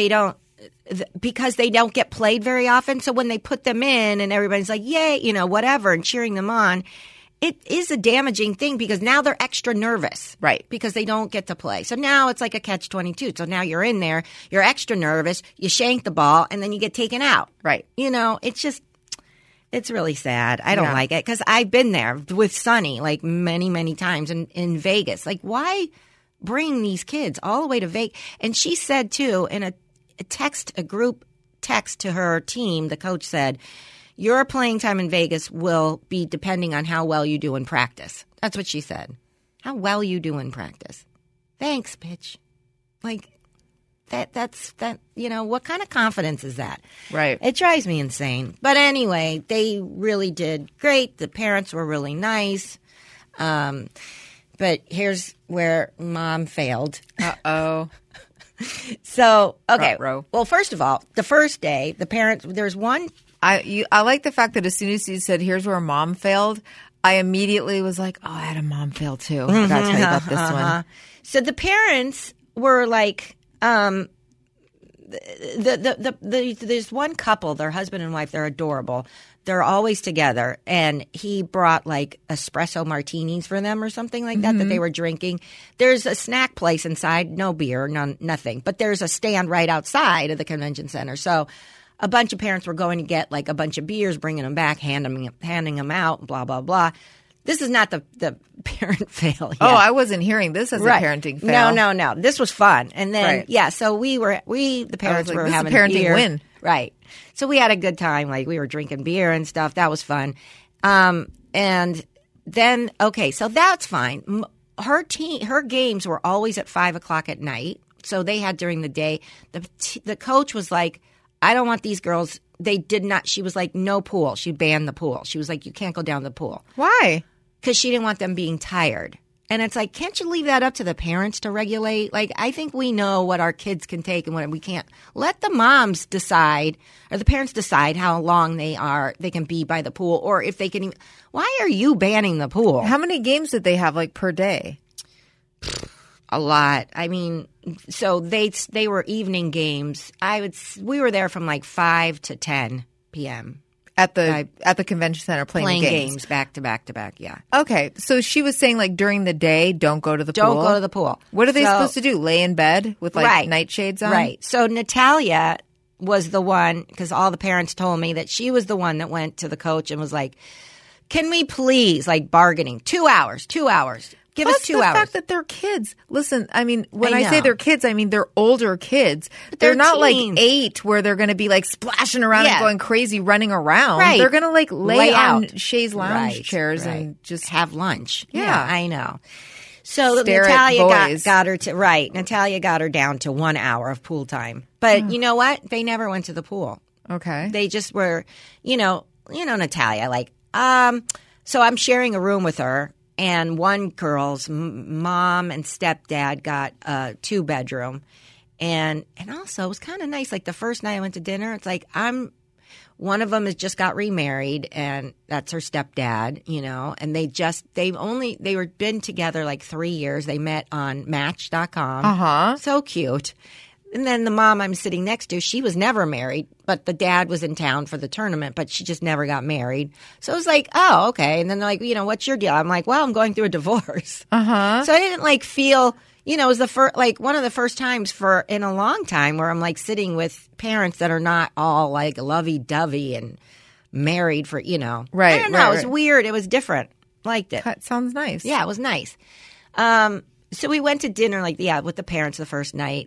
because they don't get played very often. So when they put them in and everybody's like, yay, whatever, and cheering them on, it is a damaging thing because now they're extra nervous. Right. Because they don't get to play. So now it's like a catch-22. So now you're in there, you're extra nervous, you shank the ball, and then you get taken out. Right. It's really sad. I don't Yeah. like it because I've been there with Sonny like many, many times in Vegas. Like, why bring these kids all the way to Vegas? And she said, too, in a group text to her team, the coach said, your playing time in Vegas will be depending on how well you do in practice. That's what she said. How well you do in practice. Thanks, bitch. Like, that's what kind of confidence is that? Right. It drives me insane. But anyway, they really did great. The parents were really nice. But here's where Mom failed. Uh-oh. So, okay. Ruh-roh. Well, first of all, the first day, the parents, there's one. I like the fact that as soon as you said, here's where Mom failed, I immediately was like, oh, I had a mom fail too. I got to tell you about this one. So the parents were like, there's one couple, their husband and wife, they're adorable. They're always together, and he brought like espresso martinis for them or something like that they were drinking. There's a snack place inside, no beer, nothing, but there's a stand right outside of the convention center. So a bunch of parents were going to get like a bunch of beers, bringing them back, handing them out, blah, blah, blah. This is not the parent fail yet. Oh, I wasn't hearing this as a parenting fail. No. This was fun. And then, so the parents were having a parenting beer. win. Right. So we had a good time. Like, we were drinking beer and stuff. That was fun. And then, so that's fine. Her games were always at 5 o'clock at night. So they had during the day. The coach was like, I don't want these girls. They did not. She was like, no pool. She banned the pool. She was like, you can't go down the pool. Why? Because she didn't want them being tired. And it's like, can't you leave that up to the parents to regulate? Like, I think we know what our kids can take and what we can't. Let the moms decide, or the parents decide how long they can be by the pool, or if they can even. Why are you banning the pool? How many games did they have, like, per day? A lot. I mean, so they were evening games. We were there from like 5 to 10 p.m. At the convention center playing games back to back to back. Yeah. Okay, so she was saying like during the day, don't go to the pool. Don't go to the pool. What are they supposed to do? Lay in bed with like nightshades on? Right. So Natalia was the one, because all the parents told me that she was the one that went to the coach and was like, "Can we please, like, bargaining 2 hours? 2 hours." Give us 2 hours. The fact that they're kids. Listen, I mean, when I say they're kids, I mean they're older kids. But they're not teens. like 8 where they're going to be like splashing around and going crazy, running around. Right. They're going to like lay on out. Shays lounge chairs and just have lunch. Yeah, I know. So stare Natalia got her to Natalia got her down to 1 hour of pool time. But you know what? They never went to the pool. Okay. They just were, Natalia. Like, so I'm sharing a room with her. And one girl's mom and stepdad got a 2-bedroom. And also, it was kind of nice. Like, the first night I went to dinner, it's like, one of them has just got remarried, and that's her stepdad, and they were been together like 3 years. They met on Match.com. Uh-huh. So cute. And then the mom I'm sitting next to, she was never married, but the dad was in town for the tournament, but she just never got married. So it was like, oh, okay. And then they're like, what's your deal? I'm like, well, I'm going through a divorce. Uh-huh. So I didn't like feel, it was one of the first times in a long time where I'm like sitting with parents that are not all like lovey-dovey and married for, Right. I don't know. It was weird. It was different. Liked it. That sounds nice. Yeah, it was nice. So we went to dinner, with the parents the first night.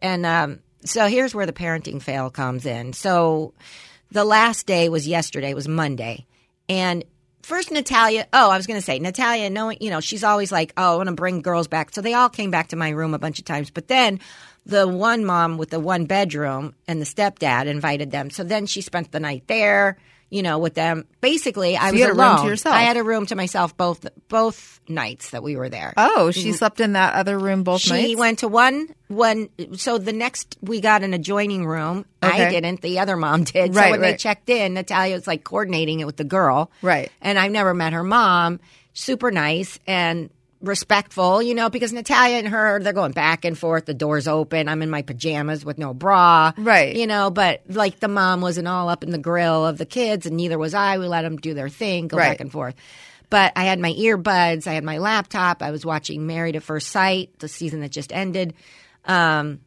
So here's where the parenting fail comes in. So the last day was yesterday, was Monday. And first Natalia, knowing, she's always like, oh, I want to bring girls back. So they all came back to my room a bunch of times. But then the one mom with the 1 bedroom and the stepdad invited them. So then she spent the night there. With them. Basically, I was had alone. A room to yourself. I had a room to myself both nights that we were there. Oh, she slept in that other room both nights? She went to one. So the next, we got an adjoining room. Okay. I didn't. The other mom did. Right, so when they checked in, Natalia was like coordinating it with the girl. Right. And I've never met her mom. Super nice and respectful, because Natalia and her, they're going back and forth. The door's open. I'm in my pajamas with no bra. Right. But like the mom wasn't all up in the grill of the kids, and neither was I. We let them do their thing, go back and forth. But I had my earbuds. I had my laptop. I was watching Married at First Sight, the season that just ended. And,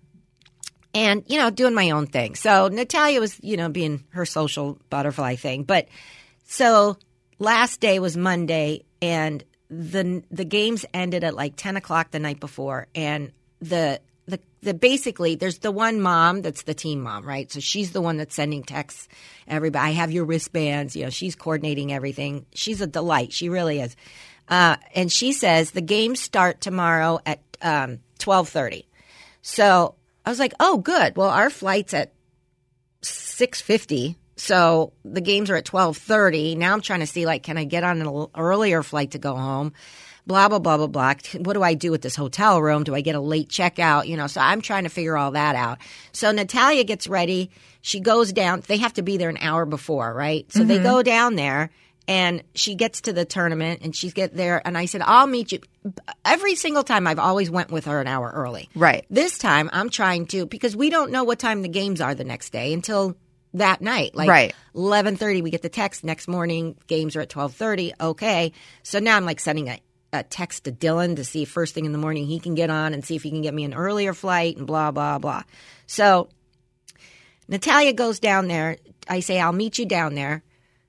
doing my own thing. So Natalia was, being her social butterfly thing. But so last day was Monday, and the games ended at like 10 o'clock the night before, and the basically there's the one mom that's the team mom, right? So she's the one that's sending texts. Everybody, I have your wristbands. She's coordinating everything. She's a delight. She really is. And she says the games start tomorrow at 12:30. So I was like, oh, good. Well, our flight's at 6:50. So the games are at 12:30. Now I'm trying to see, like, can I get on an earlier flight to go home? Blah, blah, blah, blah, blah. What do I do with this hotel room? Do I get a late checkout? So I'm trying to figure all that out. So Natalia gets ready. She goes down. They have to be there an hour before, right? So they go down there, And she gets to the tournament and she's get there and I said, I'll meet you. Every single time I've always went with her an hour early. Right. This time I'm trying to, because we don't know what time the games are the next day until that night. Like Right. 11:30 we get the text, next morning games are at 12:30. Okay. So now I'm like sending a text to Dylan to see if first thing in the morning he can get on and see if he can get me an earlier flight and blah, blah, blah. So Natalia goes down there. I say, I'll meet you down there.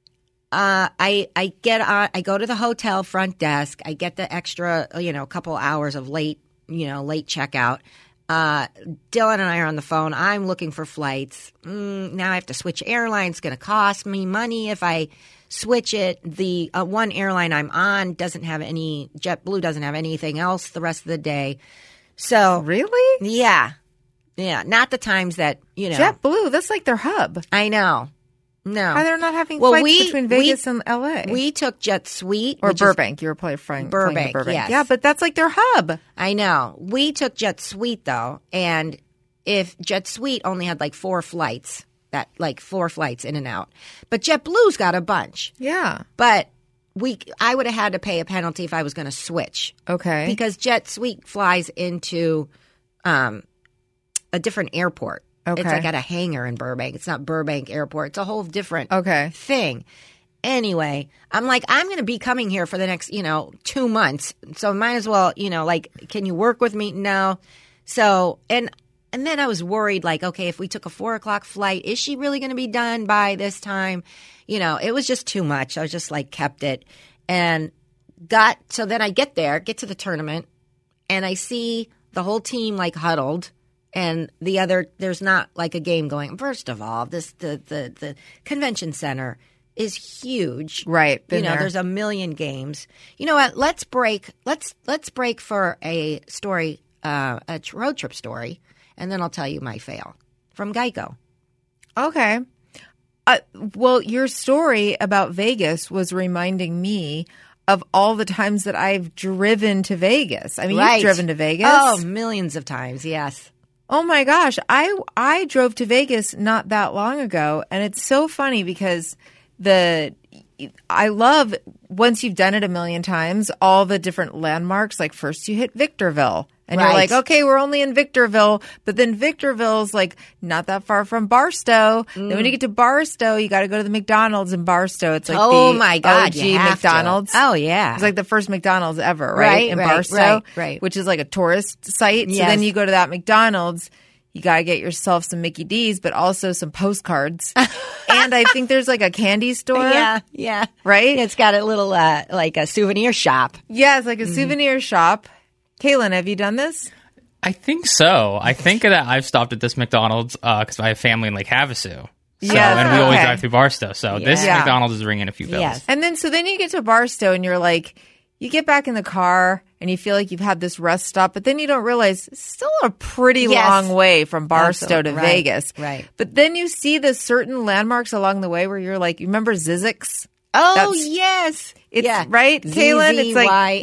I get on. I go to the hotel front desk. I get the extra, couple hours of late checkout. Dylan and I are on the phone. I'm looking for flights. Now I have to switch airlines. It's going to cost me money if I switch it. The one airline I'm on doesn't have any. JetBlue doesn't have anything else the rest of the day. So Really? yeah. Not the times that JetBlue, that's like their hub. I know. No. How they're not having flights between Vegas and LA? We took Jet Suite. Or Burbank. You were probably flying to Burbank. Yes. Yeah, but that's like their hub. I know. We took Jet Suite, though, and if Jet Suite only had like 4 flights, in and out. But JetBlue's got a bunch. Yeah. But I would have had to pay a penalty if I was going to switch. Okay. Because Jet Suite flies into a different airport. Okay. It's like at a hangar in Burbank. It's not Burbank Airport. It's a whole different thing. Anyway, I'm like, I'm going to be coming here for the next, 2 months. So might as well, can you work with me? No. So, and then I was worried, like, okay, if we took a 4:00 flight, is she really going to be done by this time? It was just too much. I was just like, kept it. And so then I get to the tournament and I see the whole team like huddled. And there's not like a game going. First of all, the convention center is huge. Right. There's a million games. You know what? Let's break for a story, a road trip story, and then I'll tell you my fail from Geico. Okay. Well, your story about Vegas was reminding me of all the times that I've driven to Vegas. I mean, Right. You've driven to Vegas. Oh, millions of times. Yes. Oh my gosh. I drove to Vegas not that long ago, and it's so funny because I love, once you've done it a million times, all the different landmarks. Like first you hit Victorville and you're like, okay, we're only in Victorville, but then Victorville's like not that far from Barstow. Then when you get to Barstow, you got to go to the McDonald's in Barstow. It's like my God, OG you have McDonald's. to. Oh yeah. It's like the first McDonald's ever, right? In Barstow, right. Which is like a tourist site. So then you go to that McDonald's. You got to get yourself some Mickey D's, but also some postcards. And I think there's like a candy store. Yeah. Right? It's got a little, like a souvenir shop. Yeah, it's like a souvenir shop. Kaylin, have you done this? I think so. I think that I've stopped at this McDonald's because I have family in Lake Havasu. So, and we always drive through Barstow. So this McDonald's is ringing a few bells. Yes. And then you get to Barstow and you're like, you get back in the car and you feel like you've had this rest stop, but then you don't realize it's still a pretty long way from Barstow to Vegas. Right. But then you see the certain landmarks along the way where you're like, you remember Zizix? Oh, yes. It's right, Kaylin? It's like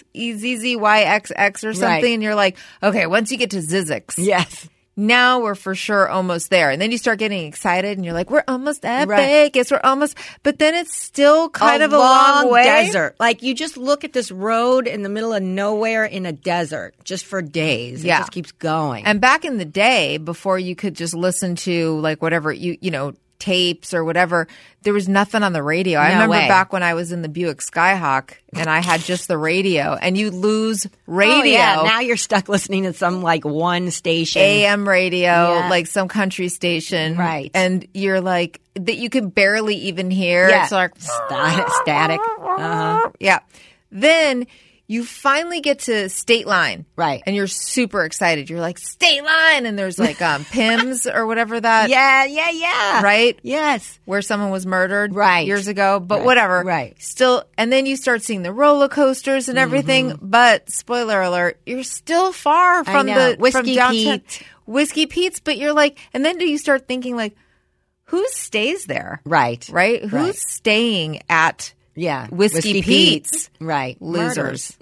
ZZYXX or something. Right. And you're like, okay, once you get to Zizix. Yes. Now we're for sure almost there. And then you start getting excited and you're like, we're almost at Vegas. We're almost. But then it's still kind of a long way. Desert. Like you just look at this road in the middle of nowhere in a desert just for days. It just keeps going. And back in the day, before you could just listen to like whatever, tapes or whatever, there was nothing on the radio. I remember back when I was in the Buick Skyhawk and I had just the radio, and you lose radio. Oh, yeah. Now you're stuck listening to some like one station. AM radio, like some country station. Right. And you're like, that you can barely even hear. Yeah. It's like static. Uh-huh. Yeah. Then you finally get to State Line. Right. And you're super excited. You're like, State Line! And there's like Pims or whatever that. Yeah. Right? Yes. Where someone was murdered years ago. But whatever. Right. Still, and then you start seeing the roller coasters and everything. But, spoiler alert, you're still far from Whiskey downtown. Pete. Whiskey Pete's. But you're like, and then do you start thinking like, who stays there? Right. Who's staying at Whiskey Pete's? Right. Losers.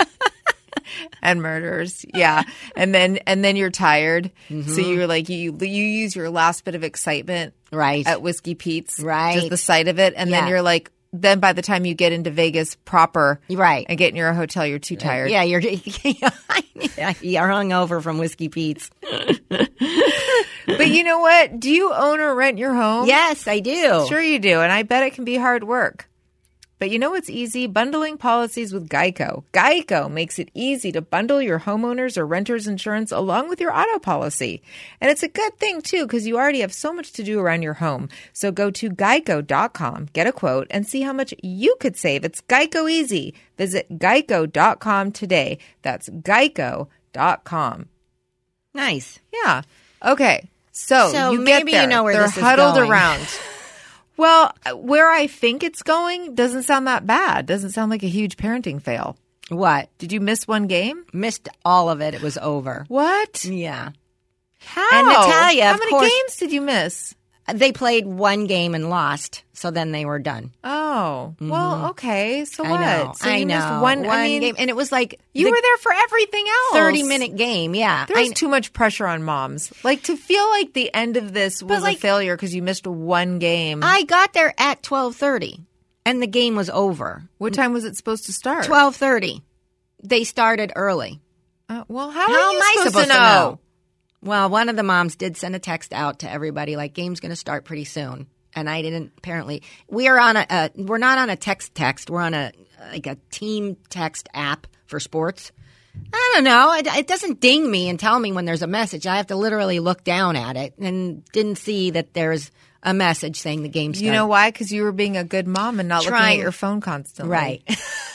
And murderers. Yeah. And then you're tired. So you're like, you use your last bit of excitement at Whiskey Pete's. Right. Just the sight of it. And then you're like, then by the time you get into Vegas proper, Right. and get in your hotel, you're too tired. Yeah, you're hungover from Whiskey Pete's. But you know what? Do you own or rent your home? Yes, I do. Sure you do, and I bet it can be hard work. But you know what's easy? Bundling policies with Geico. Geico makes it easy to bundle your homeowners or renters insurance along with your auto policy. And it's a good thing, too, because you already have so much to do around your home. So go to geico.com, get a quote, and see how much you could save. It's Geico easy. Visit geico.com today. That's geico.com. Nice. Yeah. Okay. So you maybe get there. you know where They're this is huddled going. around. Well, where I think it's going doesn't sound that bad. Doesn't sound like a huge parenting fail. What? Did you miss one game? Missed all of it. It was over. What? Yeah. How? And Natalia, How of many course- games did you miss? They played one game and lost, so then they were done. Oh, well, okay. So what? I know. So you I know. missed one game, and it was like you were there for everything else. 30-minute game. Yeah, There's too much pressure on moms. Like to feel like the end of this was a failure because you missed one game. I got there at 12:30, and the game was over. What time was it supposed to start? 12:30. They started early. Well, how are How you am I supposed to know? Well, one of the moms did send a text out to everybody, like, game's going to start pretty soon. And I didn't, apparently. We're not on a text. We're on a team text app for sports. I don't know. It doesn't ding me and tell me when there's a message. I have to literally look down at it and didn't see that there's a message saying the game started. You know why? Because you were being a good mom and not looking at your phone constantly. Right.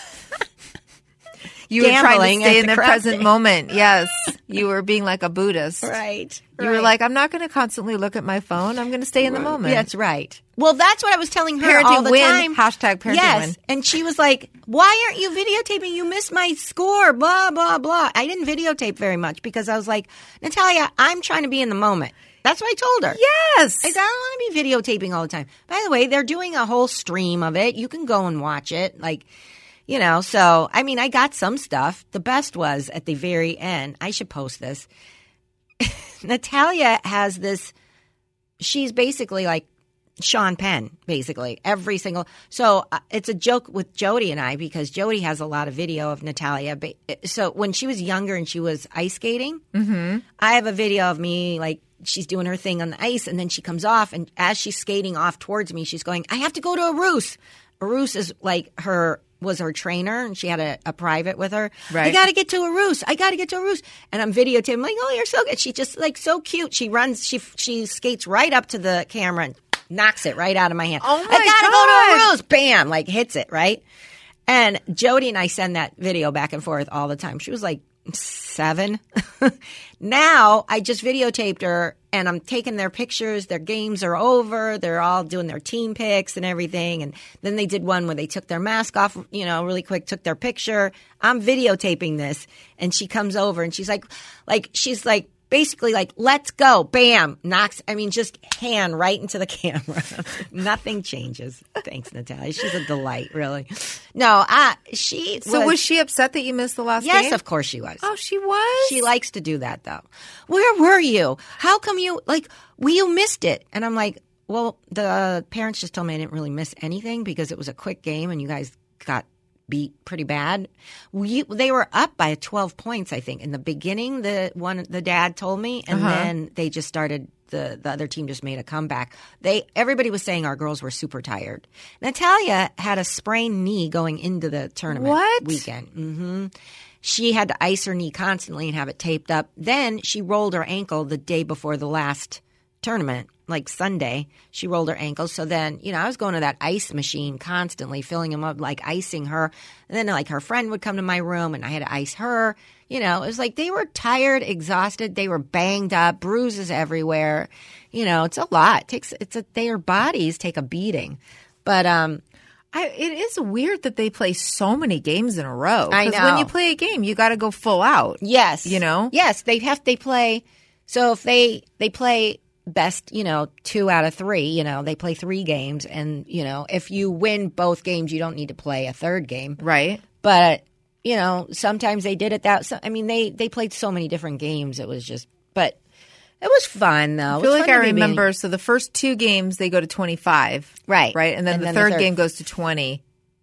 You were trying to Gambling stay at in the the crap present day. moment. Yes. You were being like a Buddhist. Right. You were like, I'm not going to constantly look at my phone. I'm going to stay in the moment. That's right. Well, that's what I was telling her Parenting all the win. time. Hashtag parenting yes. win. And she was like, why aren't you videotaping? You missed my score, blah, blah, blah. I didn't videotape very much because I was like, Natalia, I'm trying to be in the moment. That's what I told her. Yes. I don't want to be videotaping all the time. By the way, they're doing a whole stream of it. You can go and watch it. Like, you know, so, I mean, I got some stuff. The best was at the very end. I should post this. Natalia has this, she's basically like Sean Penn, basically, every single. So it's a joke with Jody and I because Jody has a lot of video of Natalia. So when she was younger and she was ice skating, I have a video of me like she's doing her thing on the ice and then she comes off and as she's skating off towards me, she's going, I have to go to Arus. Arus is like was her trainer and she had a private with her. Right. I got to get to Arus. And I'm videotaping like, oh, you're so good. She just like so cute. She runs, she skates right up to the camera and knocks it right out of my hand. Oh my I got to God. go to Arus. Bam, like hits it, right? And Jody and I send that video back and forth all the time. She was like 7. Now I just videotaped her and I'm taking their pictures. Their games are over. They're all doing their team pics and everything. And then they did one where they took their mask off, you know, really quick, took their picture. I'm videotaping this and she comes over and she's like, basically like, let's go. Bam. Knocks, I mean, just hand right into the camera. Nothing changes. Thanks, Natalia. She's a delight, really. No, So was she upset that you missed the last game? Yes, of course she was. Oh, she was? She likes to do that, though. Where were you? How come you missed it? And I'm like, well, the parents just told me I didn't really miss anything because it was a quick game and you guys got beat pretty bad. They were up by 12 points, I think. In the beginning, the dad told me, and then they just started. The other team just made a comeback. Everybody was saying our girls were super tired. Natalia had a sprained knee going into the tournament weekend. Mm-hmm. She had to ice her knee constantly and have it taped up. Then she rolled her ankle the day before the last tournament. Like Sunday, she rolled her ankle. So then, you know, I was going to that ice machine constantly, filling them up, like icing her. And then like her friend would come to my room and I had to ice her. You know, it was like they were tired, exhausted. They were banged up, bruises everywhere. You know, it's a lot. Their bodies take a beating. But it is weird that they play so many games in a row. I know. Because when you play a game, you got to go full out. Yes. You know? Yes, they play. So if they play best, you know, 2 out of 3, you know, they play 3 games. And, you know, if you win both games, you don't need to play a third game. Right. But, you know, sometimes they did it I mean, they played so many different games. It was just, but It was fun, though. I feel like I remember. So the first 2 games, they go to 25. Right. Right. And then the third game goes to 20.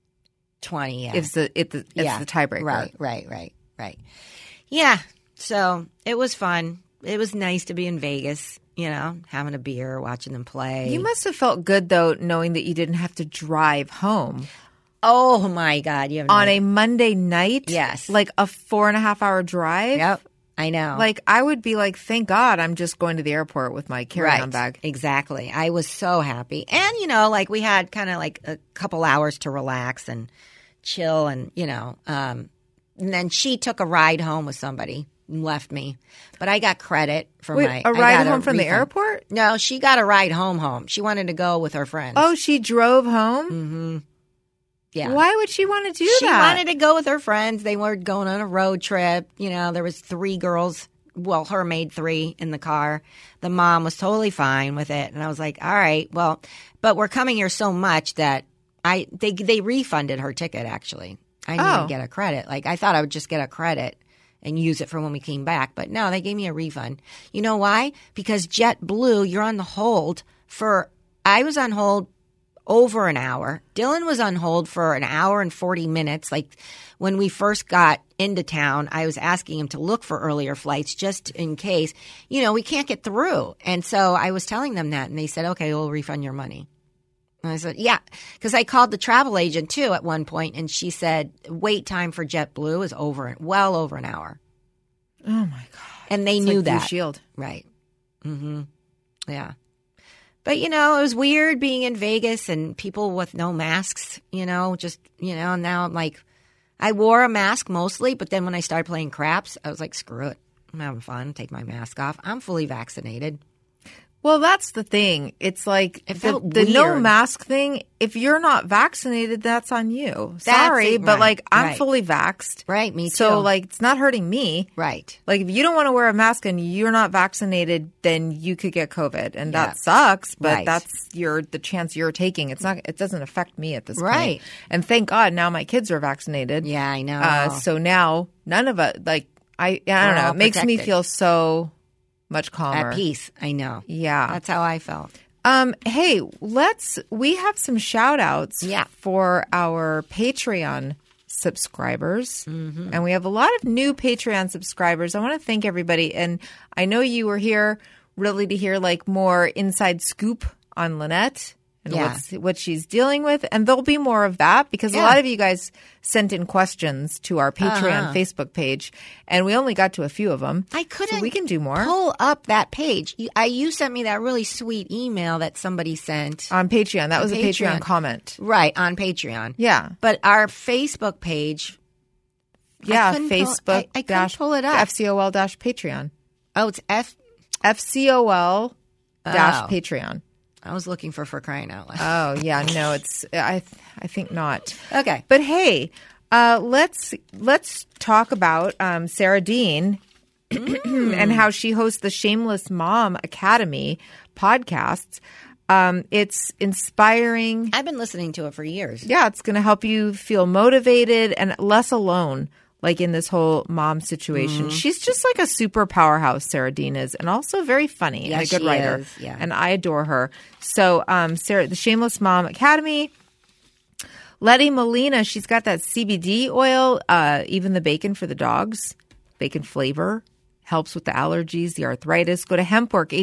20, yeah. It's the tiebreaker. Right. Yeah. So it was fun. It was nice to be in Vegas, having a beer, watching them play. You must have felt good, though, knowing that you didn't have to drive home. Oh, my God. You have on a Monday night? Yes. Like a 4.5-hour drive? Yep. I know. Like, I would be like, thank God I'm just going to the airport with my carry-on bag. Exactly. I was so happy. And, we had kind of like a couple hours to relax and chill and, and then she took a ride home with somebody and left me. But I got credit for a ride home from the airport? No, she got a ride home. She wanted to go with her friends. Oh, she drove home? Mm-hmm. Yeah. Why would she want to do that? She wanted to go with her friends. They were going on a road trip. There was 3 girls. Well, her made 3 in the car. The mom was totally fine with it. And I was like, all right, well, but we're coming here so much that they refunded her ticket, actually. I didn't even get a credit. Like, I thought I would just get a credit and use it for when we came back. But no, they gave me a refund. You know why? Because JetBlue, you're on the hold I was on hold over an hour. Dylan was on hold for an hour and 40 minutes. Like, when we first got into town, I was asking him to look for earlier flights just in case. We can't get through. And so I was telling them that, and they said, okay, we'll refund your money. And I said, yeah, because I called the travel agent, too, at one point, and she said wait time for JetBlue is well over an hour. Oh, my God. And they knew like that. Blue Shield. Right. Mm-hmm. Yeah. But, it was weird being in Vegas and people with no masks, now I'm like, I wore a mask mostly, but then when I started playing craps, I was like, screw it. I'm having fun. Take my mask off. I'm fully vaccinated. Well, that's the thing. It's like the no mask thing. If you're not vaccinated, that's on you. Sorry, but I'm fully vaxxed. Right, me too. So it's not hurting me. Right. Like if you don't want to wear a mask and you're not vaccinated, then you could get COVID, and that sucks. But that's the chance you're taking. It doesn't affect me at this point. Right. And thank God now my kids are vaccinated. Yeah, I know. So now none of it. I don't know. It makes me feel so much calmer. At peace. I know. Yeah. That's how I felt. Hey, we have some shout outs for our Patreon subscribers. Mm-hmm. And we have a lot of new Patreon subscribers. I want to thank everybody. And I know you were here really to hear more inside scoop on Lynette and what she's dealing with. And there'll be more of that because a lot of you guys sent in questions to our Patreon Facebook page, and we only got to a few of them. I couldn't. So we can do more. Pull up that page. You sent me that really sweet email that somebody sent. On Patreon. That was a Patreon comment. Right, on Patreon. Yeah. But our Facebook page. Yeah, Facebook. I couldn't pull it up. FCOL-Patreon. Oh, it's FCOL-Patreon. I was looking for crying out loud. Oh, yeah. No, it's I think not. Okay. But hey, let's talk about Sarah Dean and how she hosts the Shameless Mom Academy podcasts. It's inspiring. I've been listening to it for years. Yeah, it's going to help you feel motivated and less alone. In this whole mom situation. She's just like a super powerhouse, Sarah Dean is, and also very funny and a good writer. Is. Yeah. And I adore her. So Sarah, the Shameless Mom Academy. Letty Molina, she's got that CBD oil, even the bacon for the dogs, bacon flavor, helps with the allergies, the arthritis. Go to Hempwork,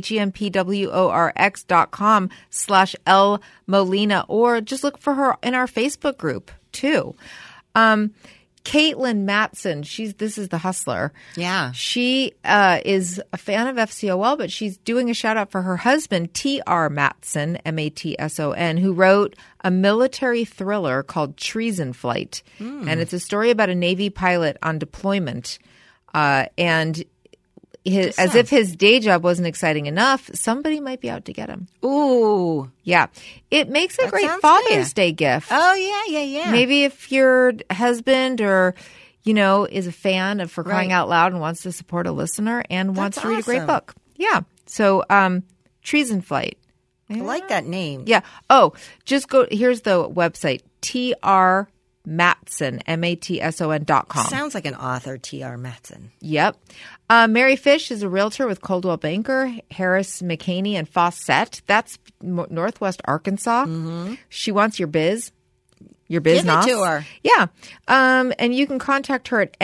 HEMPWORX.com/L Molina, or just look for her in our Facebook group too. Caitlin Matson, this is the hustler. Yeah. She is a fan of FCOL, but she's doing a shout out for her husband, T.R. Matson, Matson, who wrote a military thriller called Treason Flight. And it's a story about a Navy pilot on deployment. And as if his day job wasn't exciting enough, somebody might be out to get him. Ooh. Yeah. It makes a great Father's Day gift. Oh, yeah. Maybe if your husband or, is a fan of For Crying Out Loud and wants to support a listener and wants to read a great book. Yeah. So, Treason Flight. I like that name. Yeah. Oh, just go. Here's the website, Matson, Matson.com. Sounds like an author, T.R. Matson. Yep. Mary Fish is a realtor with Coldwell Banker, Harris, McCaney, and Fawcett. That's Northwest Arkansas. She wants your biz. Your business. Give it to her. Yeah. And you can contact her at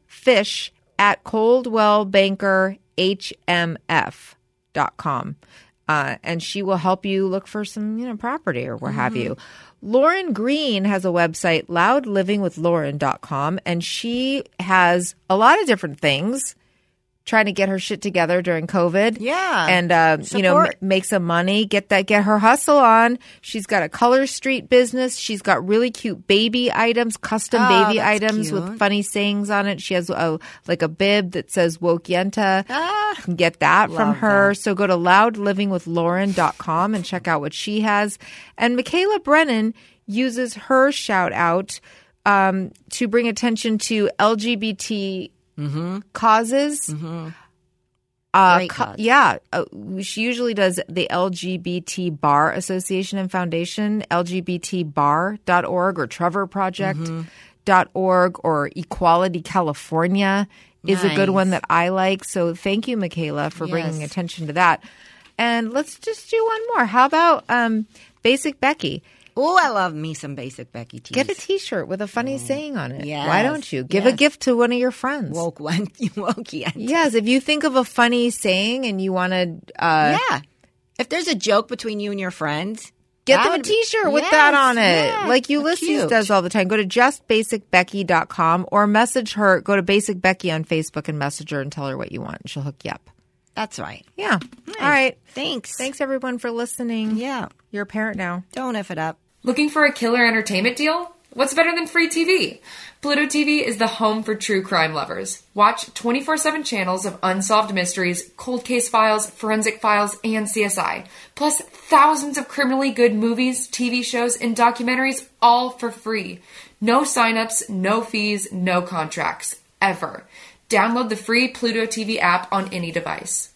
mfish@coldwellbankerhmf.com. And she will help you look for some, property or what have you. Lauren Green has a website, loudlivingwithlauren.com, and she has a lot of different things trying to get her shit together during COVID. Yeah. And, make some money, get her hustle on. She's got a Color Street business. She's got really cute baby items, custom baby items with funny sayings on it. She has a bib that says Woke Yenta. You can get that from her. So go to loudlivingwithlauren.com and check out what she has. And Michaela Brennan uses her shout out to bring attention to LGBT causes. Great cause. She usually does the LGBT Bar Association and Foundation, lgbtbar.org or trevorproject.org or Equality California is a good one that I like. So thank you, Michaela, for bringing attention to that. And let's just do one more. How about Basic Becky? Oh, I love me some Basic Becky tees. Get a T-shirt with a funny saying on it. Yes. Why don't you? Give a gift to one of your friends. Woke Yenta. Yes, if you think of a funny saying and you want to... If there's a joke between you and your friends... Get them a T-shirt with that on it. Yeah, like Ulysses does all the time. Go to justbasicbecky.com or message her. Go to Basic Becky on Facebook and message her and tell her what you want. She'll hook you up. That's right. Yeah. Nice. All right. Thanks. Thanks, everyone, for listening. Yeah. You're a parent now. Don't F it up. Looking for a killer entertainment deal? What's better than free TV? Pluto TV is the home for true crime lovers. Watch 24/7 channels of unsolved mysteries, cold case files, forensic files, and CSI. Plus thousands of criminally good movies, TV shows, and documentaries, all for free. No signups, no fees, no contracts. Ever. Download the free Pluto TV app on any device.